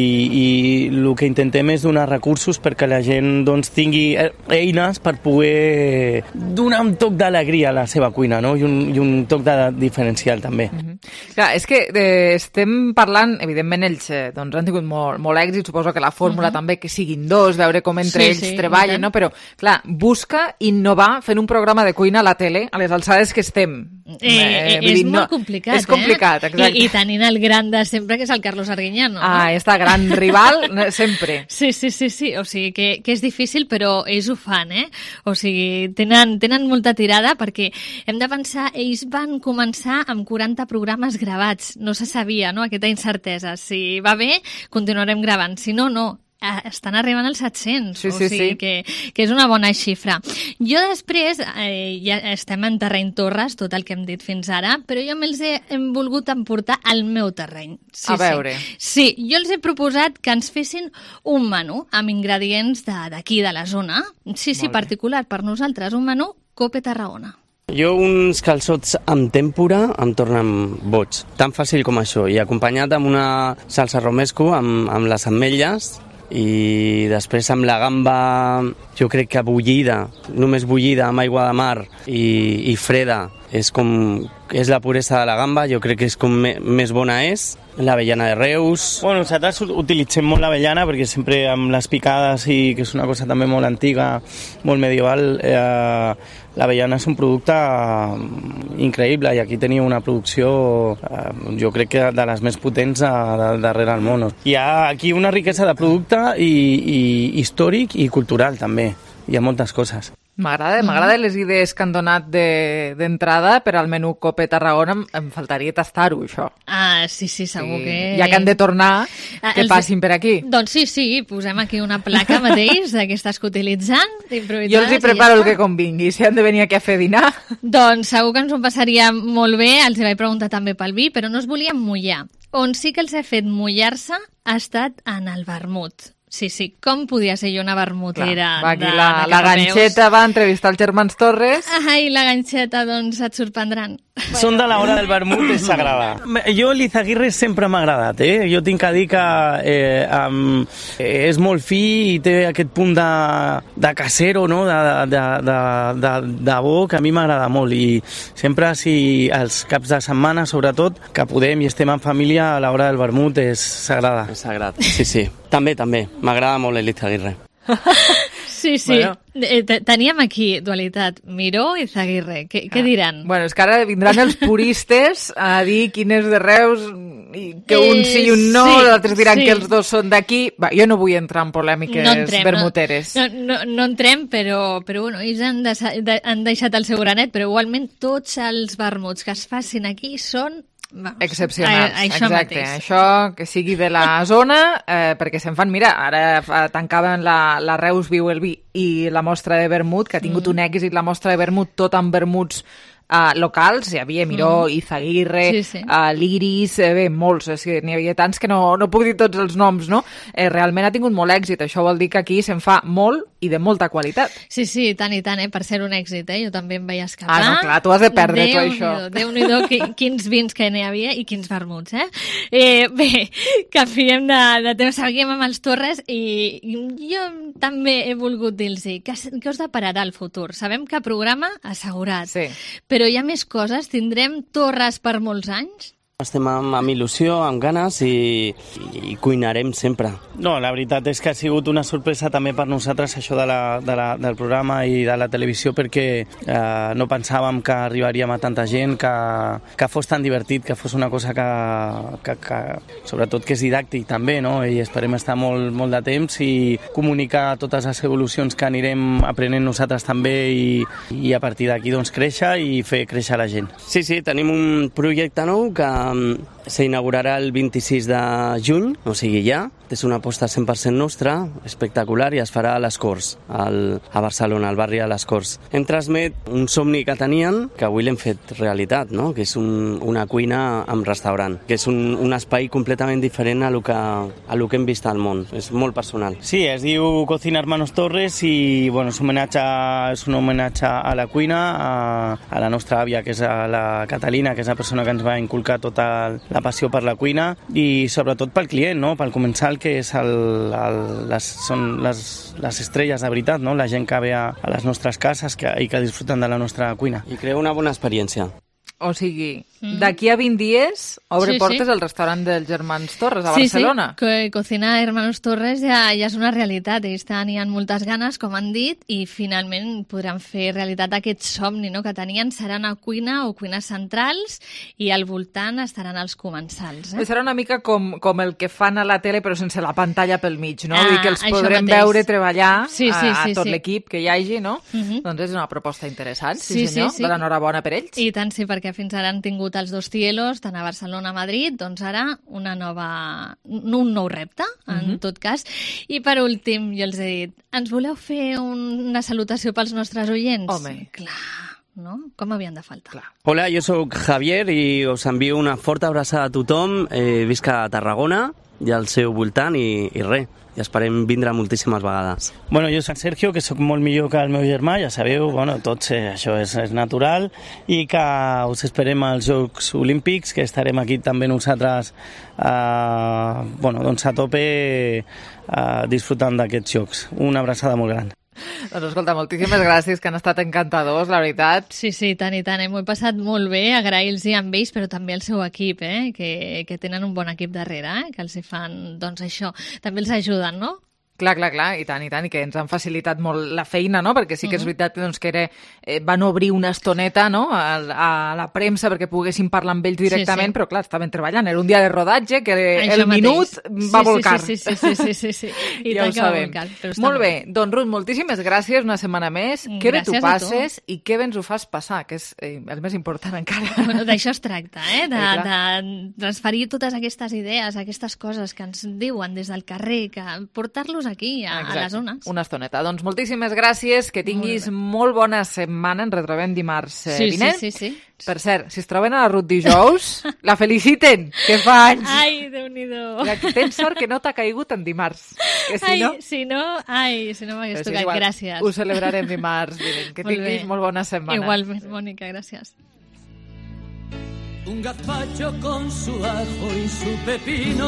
i el que intentem és donar recursos perquè la gent doncs, tingui eines per poder donar un toc d'alegria a la seva cuina, no? I, un, i un toc de diferencial també. Mm-hmm. Clar, és que eh, estem parlant, evidentment ells eh, doncs, han tingut molt, molt èxit, suposo que la fórmula uh-huh. també, que siguin dos, veure com entre sí, ells sí, treballen, no? Però clar, busca innovar fent un programa de cuina a la tele a les alçades que estem. Eh, eh, és dir, molt no, complicat, és complicat, eh? exacte. I, I tenint el gran de sempre, que és el Carlos Arguiñano. Ah, no? està gran rival, sempre. Sí, sí, sí, sí, o sigui que, que és difícil, però ells ho fan, eh? O sigui, tenen, tenen molta tirada, perquè hem de pensar, ells van començar amb quaranta programes gravats, no se sabia, no?, aquesta incertesa. Si va bé, continuarem gravant, si no, no. Estan arribant als set-cents, sí, o sí, sigui sí. Que, que és una bona xifra. Jo després, eh, ja estem en terreny Torres, tot el que hem dit fins ara, però jo me'ls he hem volgut emportar al meu terreny. Sí, a veure. Sí. sí, jo els he proposat que ens fessin un menú amb ingredients d'aquí, de, de la zona. Sí, sí, particular per nosaltres, un menú Cope Tarragona. Jo uns calçots amb tèmpora em tornen boig, tan fàcil com això, i acompanyat amb una salsa romesco amb, amb les ametlles, i després amb la gamba, jo crec que bullida, només bullida amb aigua de mar i, i freda, és com és la puresa de la gamba, jo crec que és com me, més bona és, l'avellana de Reus. Bueno, nosaltres utilitzem molt l'avellana perquè sempre amb les picades i que és una cosa també molt antiga, molt medieval, eh, l'avellana és un producte increïble i aquí teniu una producció eh, jo crec que de les més potents a, de, darrere el món. Hi ha aquí una riquesa de producte i, i històric i cultural també, hi ha moltes coses. M'agrada, m'agrada les idees que han donat d'entrada per al menú Cope Tarragona, em, em faltaria tastar-ho, això. Ah, sí, sí, segur sí. que... Ja que han de tornar, ah, que els... passin per aquí. Doncs sí, sí, posem aquí una placa mateix d'aquestes que utilitzant, jo els hi preparo ja el que convingui, si han de venir aquí a fer dinar. Doncs segur que ens ho passaria molt bé, els hi vaig preguntar també pel vi, però no es volien mullar. On sí que els he fet mullar-se ha estat en el vermut. Sí, sí, com podia ser jo una vermutera? Clar, va aquí de, la, de la ganxeta va entrevistar els germans Torres. Ai, la ganxeta, doncs et sorprendran. Són de l'hora del vermut, és sagrada. Jo l'Izaguirre sempre m'ha agradat, eh? Jo tinc que dir que eh, um, és molt fi i té aquest punt de, de casero, no? de, de, de, de, de bo, que a mi m'agrada molt. I sempre, si els caps de setmana, sobretot, que podem i estem en família, a l'hora del vermut és sagrada. És sagrat, sí, sí. També, també. M'agrada molt l'Izaguirre. Sí, sí. Bueno. Teníem aquí dualitat, Miró i Izaguirre. Què, què diran? Bueno, és que ara vindran els puristes a dir quin és de Reus i que un sí i un no, sí, altres diran sí. que els dos són d'aquí. Jo no vull entrar en polèmiques no entrem, vermuteres. No, no, no entrem, però, però bueno, ells han, de, de, han deixat el seu granet, però igualment tots els vermuts que es facin aquí són Vamos. Excepcionals, a, això exacte. Mateix. Això que sigui de la zona, eh, perquè se'n fan, mira, ara tancaven la, la Reus Viu el Vi i la mostra de vermut, que ha tingut mm. un èxit la mostra de vermut, tot amb vermuts Uh, locals, hi havia Miró, mm. Izaguirre, sí, sí. Uh, l'Iris, eh, bé, molts, és que n'hi havia tants que no, no puc dir tots els noms, no? Eh, realment ha tingut molt èxit, això vol dir que aquí se'n fa molt i de molta qualitat. Sí, sí, tant i tant, eh, per ser un èxit, eh? Jo també em vaig escapar. Ah, no, clar, tu has de perdre, Déu tu, això. Déu-n'hi-do, quins vins que n'hi havia i quins vermuts, eh? eh bé, que fiem de, de temps, seguim amb els Torres i jo també he volgut dir-los que, que us depararà el futur. Sabem que programa assegurat, sí. Però hi ha més coses? Tindrem Torres per molts anys? Estem amb, amb il·lusió, amb ganes i, i cuinarem sempre. No, la veritat és que ha sigut una sorpresa també per nosaltres això de la, de la, del programa i de la televisió perquè eh, no pensàvem que arribaríem a tanta gent, que, que fos tan divertit, que fos una cosa que, que, que sobretot que és didàctic també, no? I esperem estar molt, molt de temps i comunicar totes les evolucions que anirem aprenent nosaltres també i, i a partir d'aquí doncs créixer i fer créixer la gent. Sí, sí, tenim un projecte nou que s'inaugurarà el vint-i-sis de juny, o sigui ja. És una aposta cent per cent nostra, espectacular, i es farà a les Corts, al, a Barcelona, al barri de les Corts. Hem transmet un somni que tenien, que avui l'hem fet realitat, no? Que és un, una cuina amb restaurant, que és un, un espai completament diferent a lo que, a lo que hem vist al món. És molt personal. Sí, es diu Cocina Hermanos Torres i bueno, és, un homenatge, és un homenatge a la cuina, a, a la nostra àvia, que és a la Catalina, que és la persona que ens va inculcar tota la passió per la cuina i sobretot pel client, no? Pel comensal, que és el, el, les, són les, les estrelles de veritat, no? La gent que ve a, a les nostres cases que, i que disfruten de la nostra cuina. I crea una bona experiència. O sigui, mm. d'aquí a vint dies obre sí, portes sí. el restaurant dels germans Torres a sí, Barcelona. Sí, sí, Cocina Hermanos Torres ja, ja és una realitat. Ells tenien moltes ganes, com han dit, i finalment podran fer realitat aquest somni, no?, que tenien. Seran a cuina o cuines centrals i al voltant estaran els comensals. Eh? Serà una mica com, com el que fan a la tele però sense la pantalla pel mig, no? Ah, Vull dir que els podrem mateix. veure treballar sí, sí, a, a sí, tot sí. l'equip que hi hagi, no? Uh-huh. Doncs és una proposta interessant, sí, sí senyor. Sí, sí. De l'enhorabona per ells. I tant sí, perquè fins ara han tingut els dos cielos, tant a Barcelona a Madrid, doncs ara una nova, un nou repte, en uh-huh. tot cas. I per últim, jo els he dit, ens voleu fer una salutació pels nostres oients? Home. Clar, no? Com havien de faltar? Clar. Hola, jo sóc Javier i us envio una forta abraçada a tothom. Eh, visca a Tarragona i al seu voltant i, i res. I esperem vindre moltíssimes vegades. Bueno, jo soc Sergio, que sóc molt millor que el meu germà, ja sabeu, bueno, tots eh, això és, és natural, i que us esperem als Jocs Olímpics, que estarem aquí també nosaltres eh, bueno, doncs a tope eh, disfrutant d'aquests jocs. Una abraçada molt gran. Doncs escolta, moltíssimes gràcies, que han estat encantadors, la veritat. Sí, sí, tant i tant. Eh? M'ho he passat molt bé, agrair-los amb ells, però també al seu equip, eh? que, que tenen un bon equip darrere, eh? que els hi fan, doncs això, també els ajuden, no? Clar, clar, clar, i tant, i tant, i que ens han facilitat molt la feina, no? Perquè sí que és veritat doncs, que era, eh, van obrir una estoneta, no?, a, a la premsa perquè poguessin parlar amb ells directament, sí, sí. Però clar, estaven treballant, era un dia de rodatge que Això el mateix. minut va sí, volcar. Sí, sí, sí, sí, sí, sí, sí. I ja tant ho que va sabem. volcar. Molt bé, doncs Ruth, moltíssimes gràcies, una setmana més, que bé tu passes i que bé ens ho fas passar, que és eh, el més important encara. Bueno, d'això es tracta, eh? De, de transferir totes aquestes idees, aquestes coses que ens diuen des del carrer, que portar-los aquí a, a les zones. Una estoneta. Doncs moltíssimes gràcies, que tinguis molt, molt bona setmana, ens retrobem dimarts eh, sí, vinent. Sí, sí, sí. Per cert, si es troben a la Ruth dijous, la feliciten, que fa anys. Ai, Déu-n'hi-do. Que tens sort que no t'ha caigut en dimarts. Que si ai, no... si no, ai, si no m'hagués si tocat, igual, gràcies. Ho celebrarem dimarts vinent. Que molt tinguis bé. molt bona setmana. Igualment, Mònica, gràcies. Un gazpacho con su ajo y su pepino,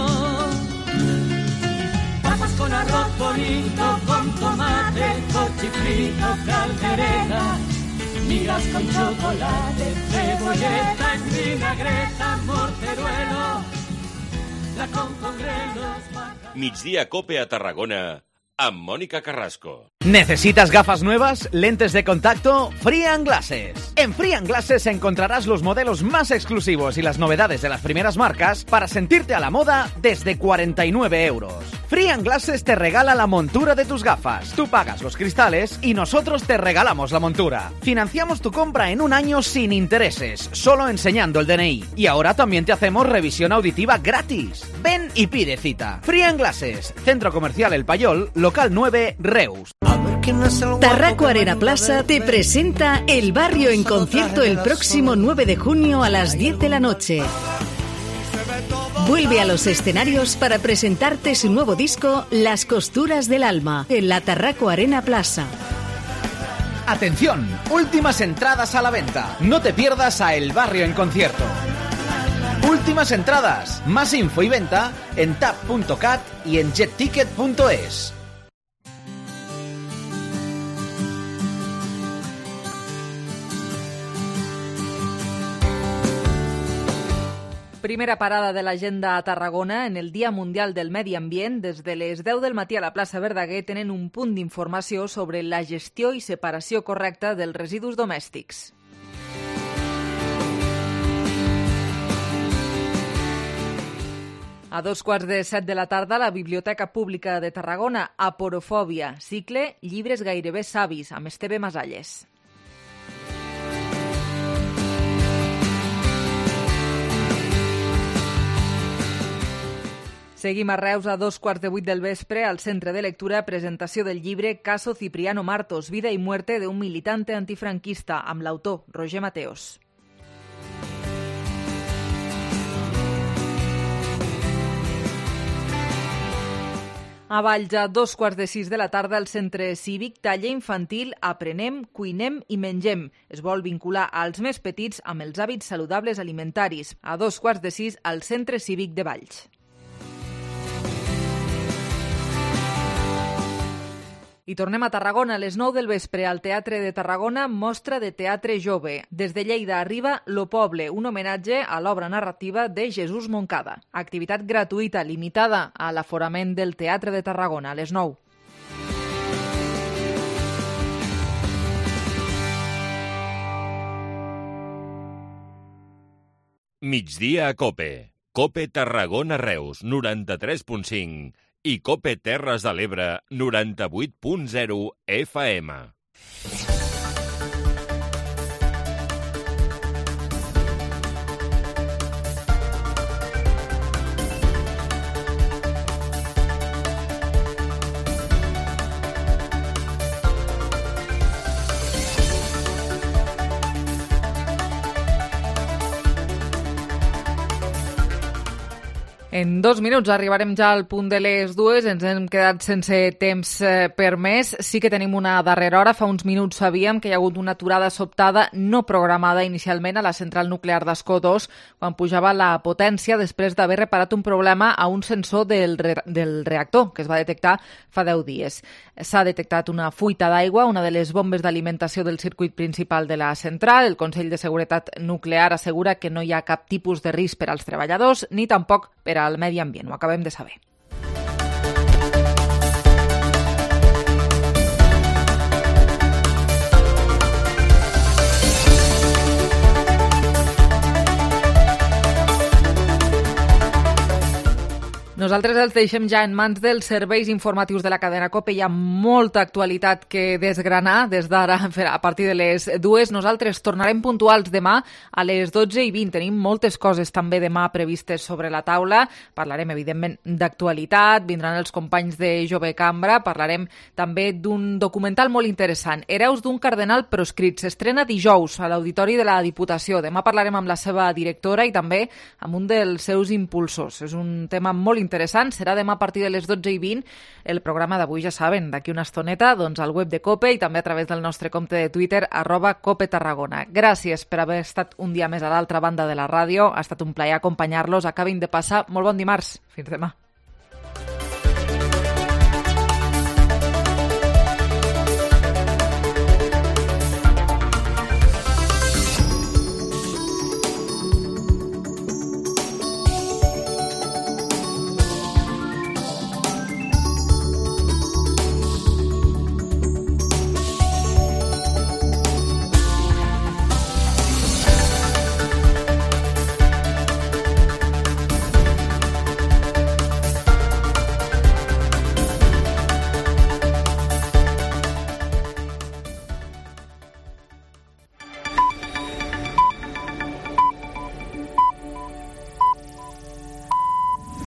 papas con arroz bonito, con tomate, cochifrito, caldereta, migas con chocolate, cebolleta en vinagreta, morteruelo, la con congrelos. Migdia Cope a Tarragona, amb Mónica Carrasco. ¿Necesitas gafas nuevas? ¿Lentes de contacto? Frian Glasses. En Frian Glasses encontrarás los modelos más exclusivos y las novedades de las primeras marcas para sentirte a la moda desde cuarenta y nueve euros. Frian Glasses te regala la montura de tus gafas. Tú pagas los cristales y nosotros te regalamos la montura. Financiamos tu compra en un año sin intereses, solo enseñando el D N I. Y ahora también te hacemos revisión auditiva gratis. Ven y pide cita. Frian Glasses, Centro Comercial El Payol, local nueve, Reus. Tarraco Arena Plaza te presenta El Barrio en concierto el próximo nueve de junio a las diez de la noche. Vuelve a los escenarios para presentarte su nuevo disco Las Costuras del Alma en la Tarraco Arena Plaza. Atención, últimas entradas a la venta. No te pierdas a El Barrio en concierto. Últimas entradas. Más info y venta en tap punto cat y en jet ticket punto es. Primera parada de l'agenda a Tarragona en el Dia Mundial del Medi Ambient. Des de les deu del matí a la plaça Verdaguer tenen un punt d'informació sobre la gestió i separació correcta dels residus domèstics. A dos quarts de set de la tarda, la Biblioteca Pública de Tarragona, Aporofòbia, cicle Llibres gairebé savis, amb Esteve Masalles. Seguim a Reus a dos quarts de vuit del vespre al Centre de Lectura, presentació del llibre Caso Cipriano Martos, vida y muerte de un militante antifranquista, amb l'autor Roger Mateos. A Valls, a dos quarts de sis de la tarda, al Centre Cívic, taller infantil Aprenem, Cuinem i Mengem. Es vol vincular als més petits amb els hàbits saludables alimentaris. A dos quarts de sis, al Centre Cívic de Valls. I tornem a Tarragona. A les nou del vespre al Teatre de Tarragona, mostra de teatre jove. Des de Lleida arriba Lo Poble, un homenatge a l'obra narrativa de Jesús Moncada. Activitat gratuïta limitada a l'aforament del Teatre de Tarragona a les nou. Migdia a Cope. Cope Tarragona Reus, noranta-tres punt cinc. I Cope Terres de l'Ebre, noranta-vuit punt zero F M. En dos minuts arribarem ja al punt de les dues, ens hem quedat sense temps eh, per més. Sí que tenim una darrera hora, fa uns minuts sabíem que hi ha hagut una aturada sobtada no programada inicialment a la central nuclear d'Ascó dos quan pujava la potència després d'haver reparat un problema a un sensor del, re del reactor que es va detectar fa deu dies. S'ha detectat una fuita d'aigua, una de les bombes d'alimentació del circuit principal de la central. El Consell de Seguretat Nuclear assegura que no hi ha cap tipus de risc per als treballadors ni tampoc per al medi ambient. Ho acabem de saber. Nosaltres els deixem ja en mans dels serveis informatius de la cadena COPE. Hi ha molta actualitat que desgranar des d'ara a partir de les dues. Nosaltres tornarem puntuals demà a les dotze i vint. Tenim moltes coses també demà previstes sobre la taula. Parlarem, evidentment, d'actualitat. Vindran els companys de Jove Cambra. Parlarem també d'un documental molt interessant. Hereus d'un cardenal proscrit. S'estrena dijous a l'Auditori de la Diputació. Demà parlarem amb la seva directora i també amb un dels seus impulsors. És un tema molt interessant. interessant, serà demà a partir de les dotze i vint. El programa d'avui, ja saben, d'aquí una estoneta, doncs al web de COPE i també a través del nostre compte de Twitter, arroba COPE Tarragona. Gràcies per haver estat un dia més a l'altra banda de la ràdio. Ha estat un plaer acompanyar-los. Acabin de passar molt bon dimarts. Fins demà.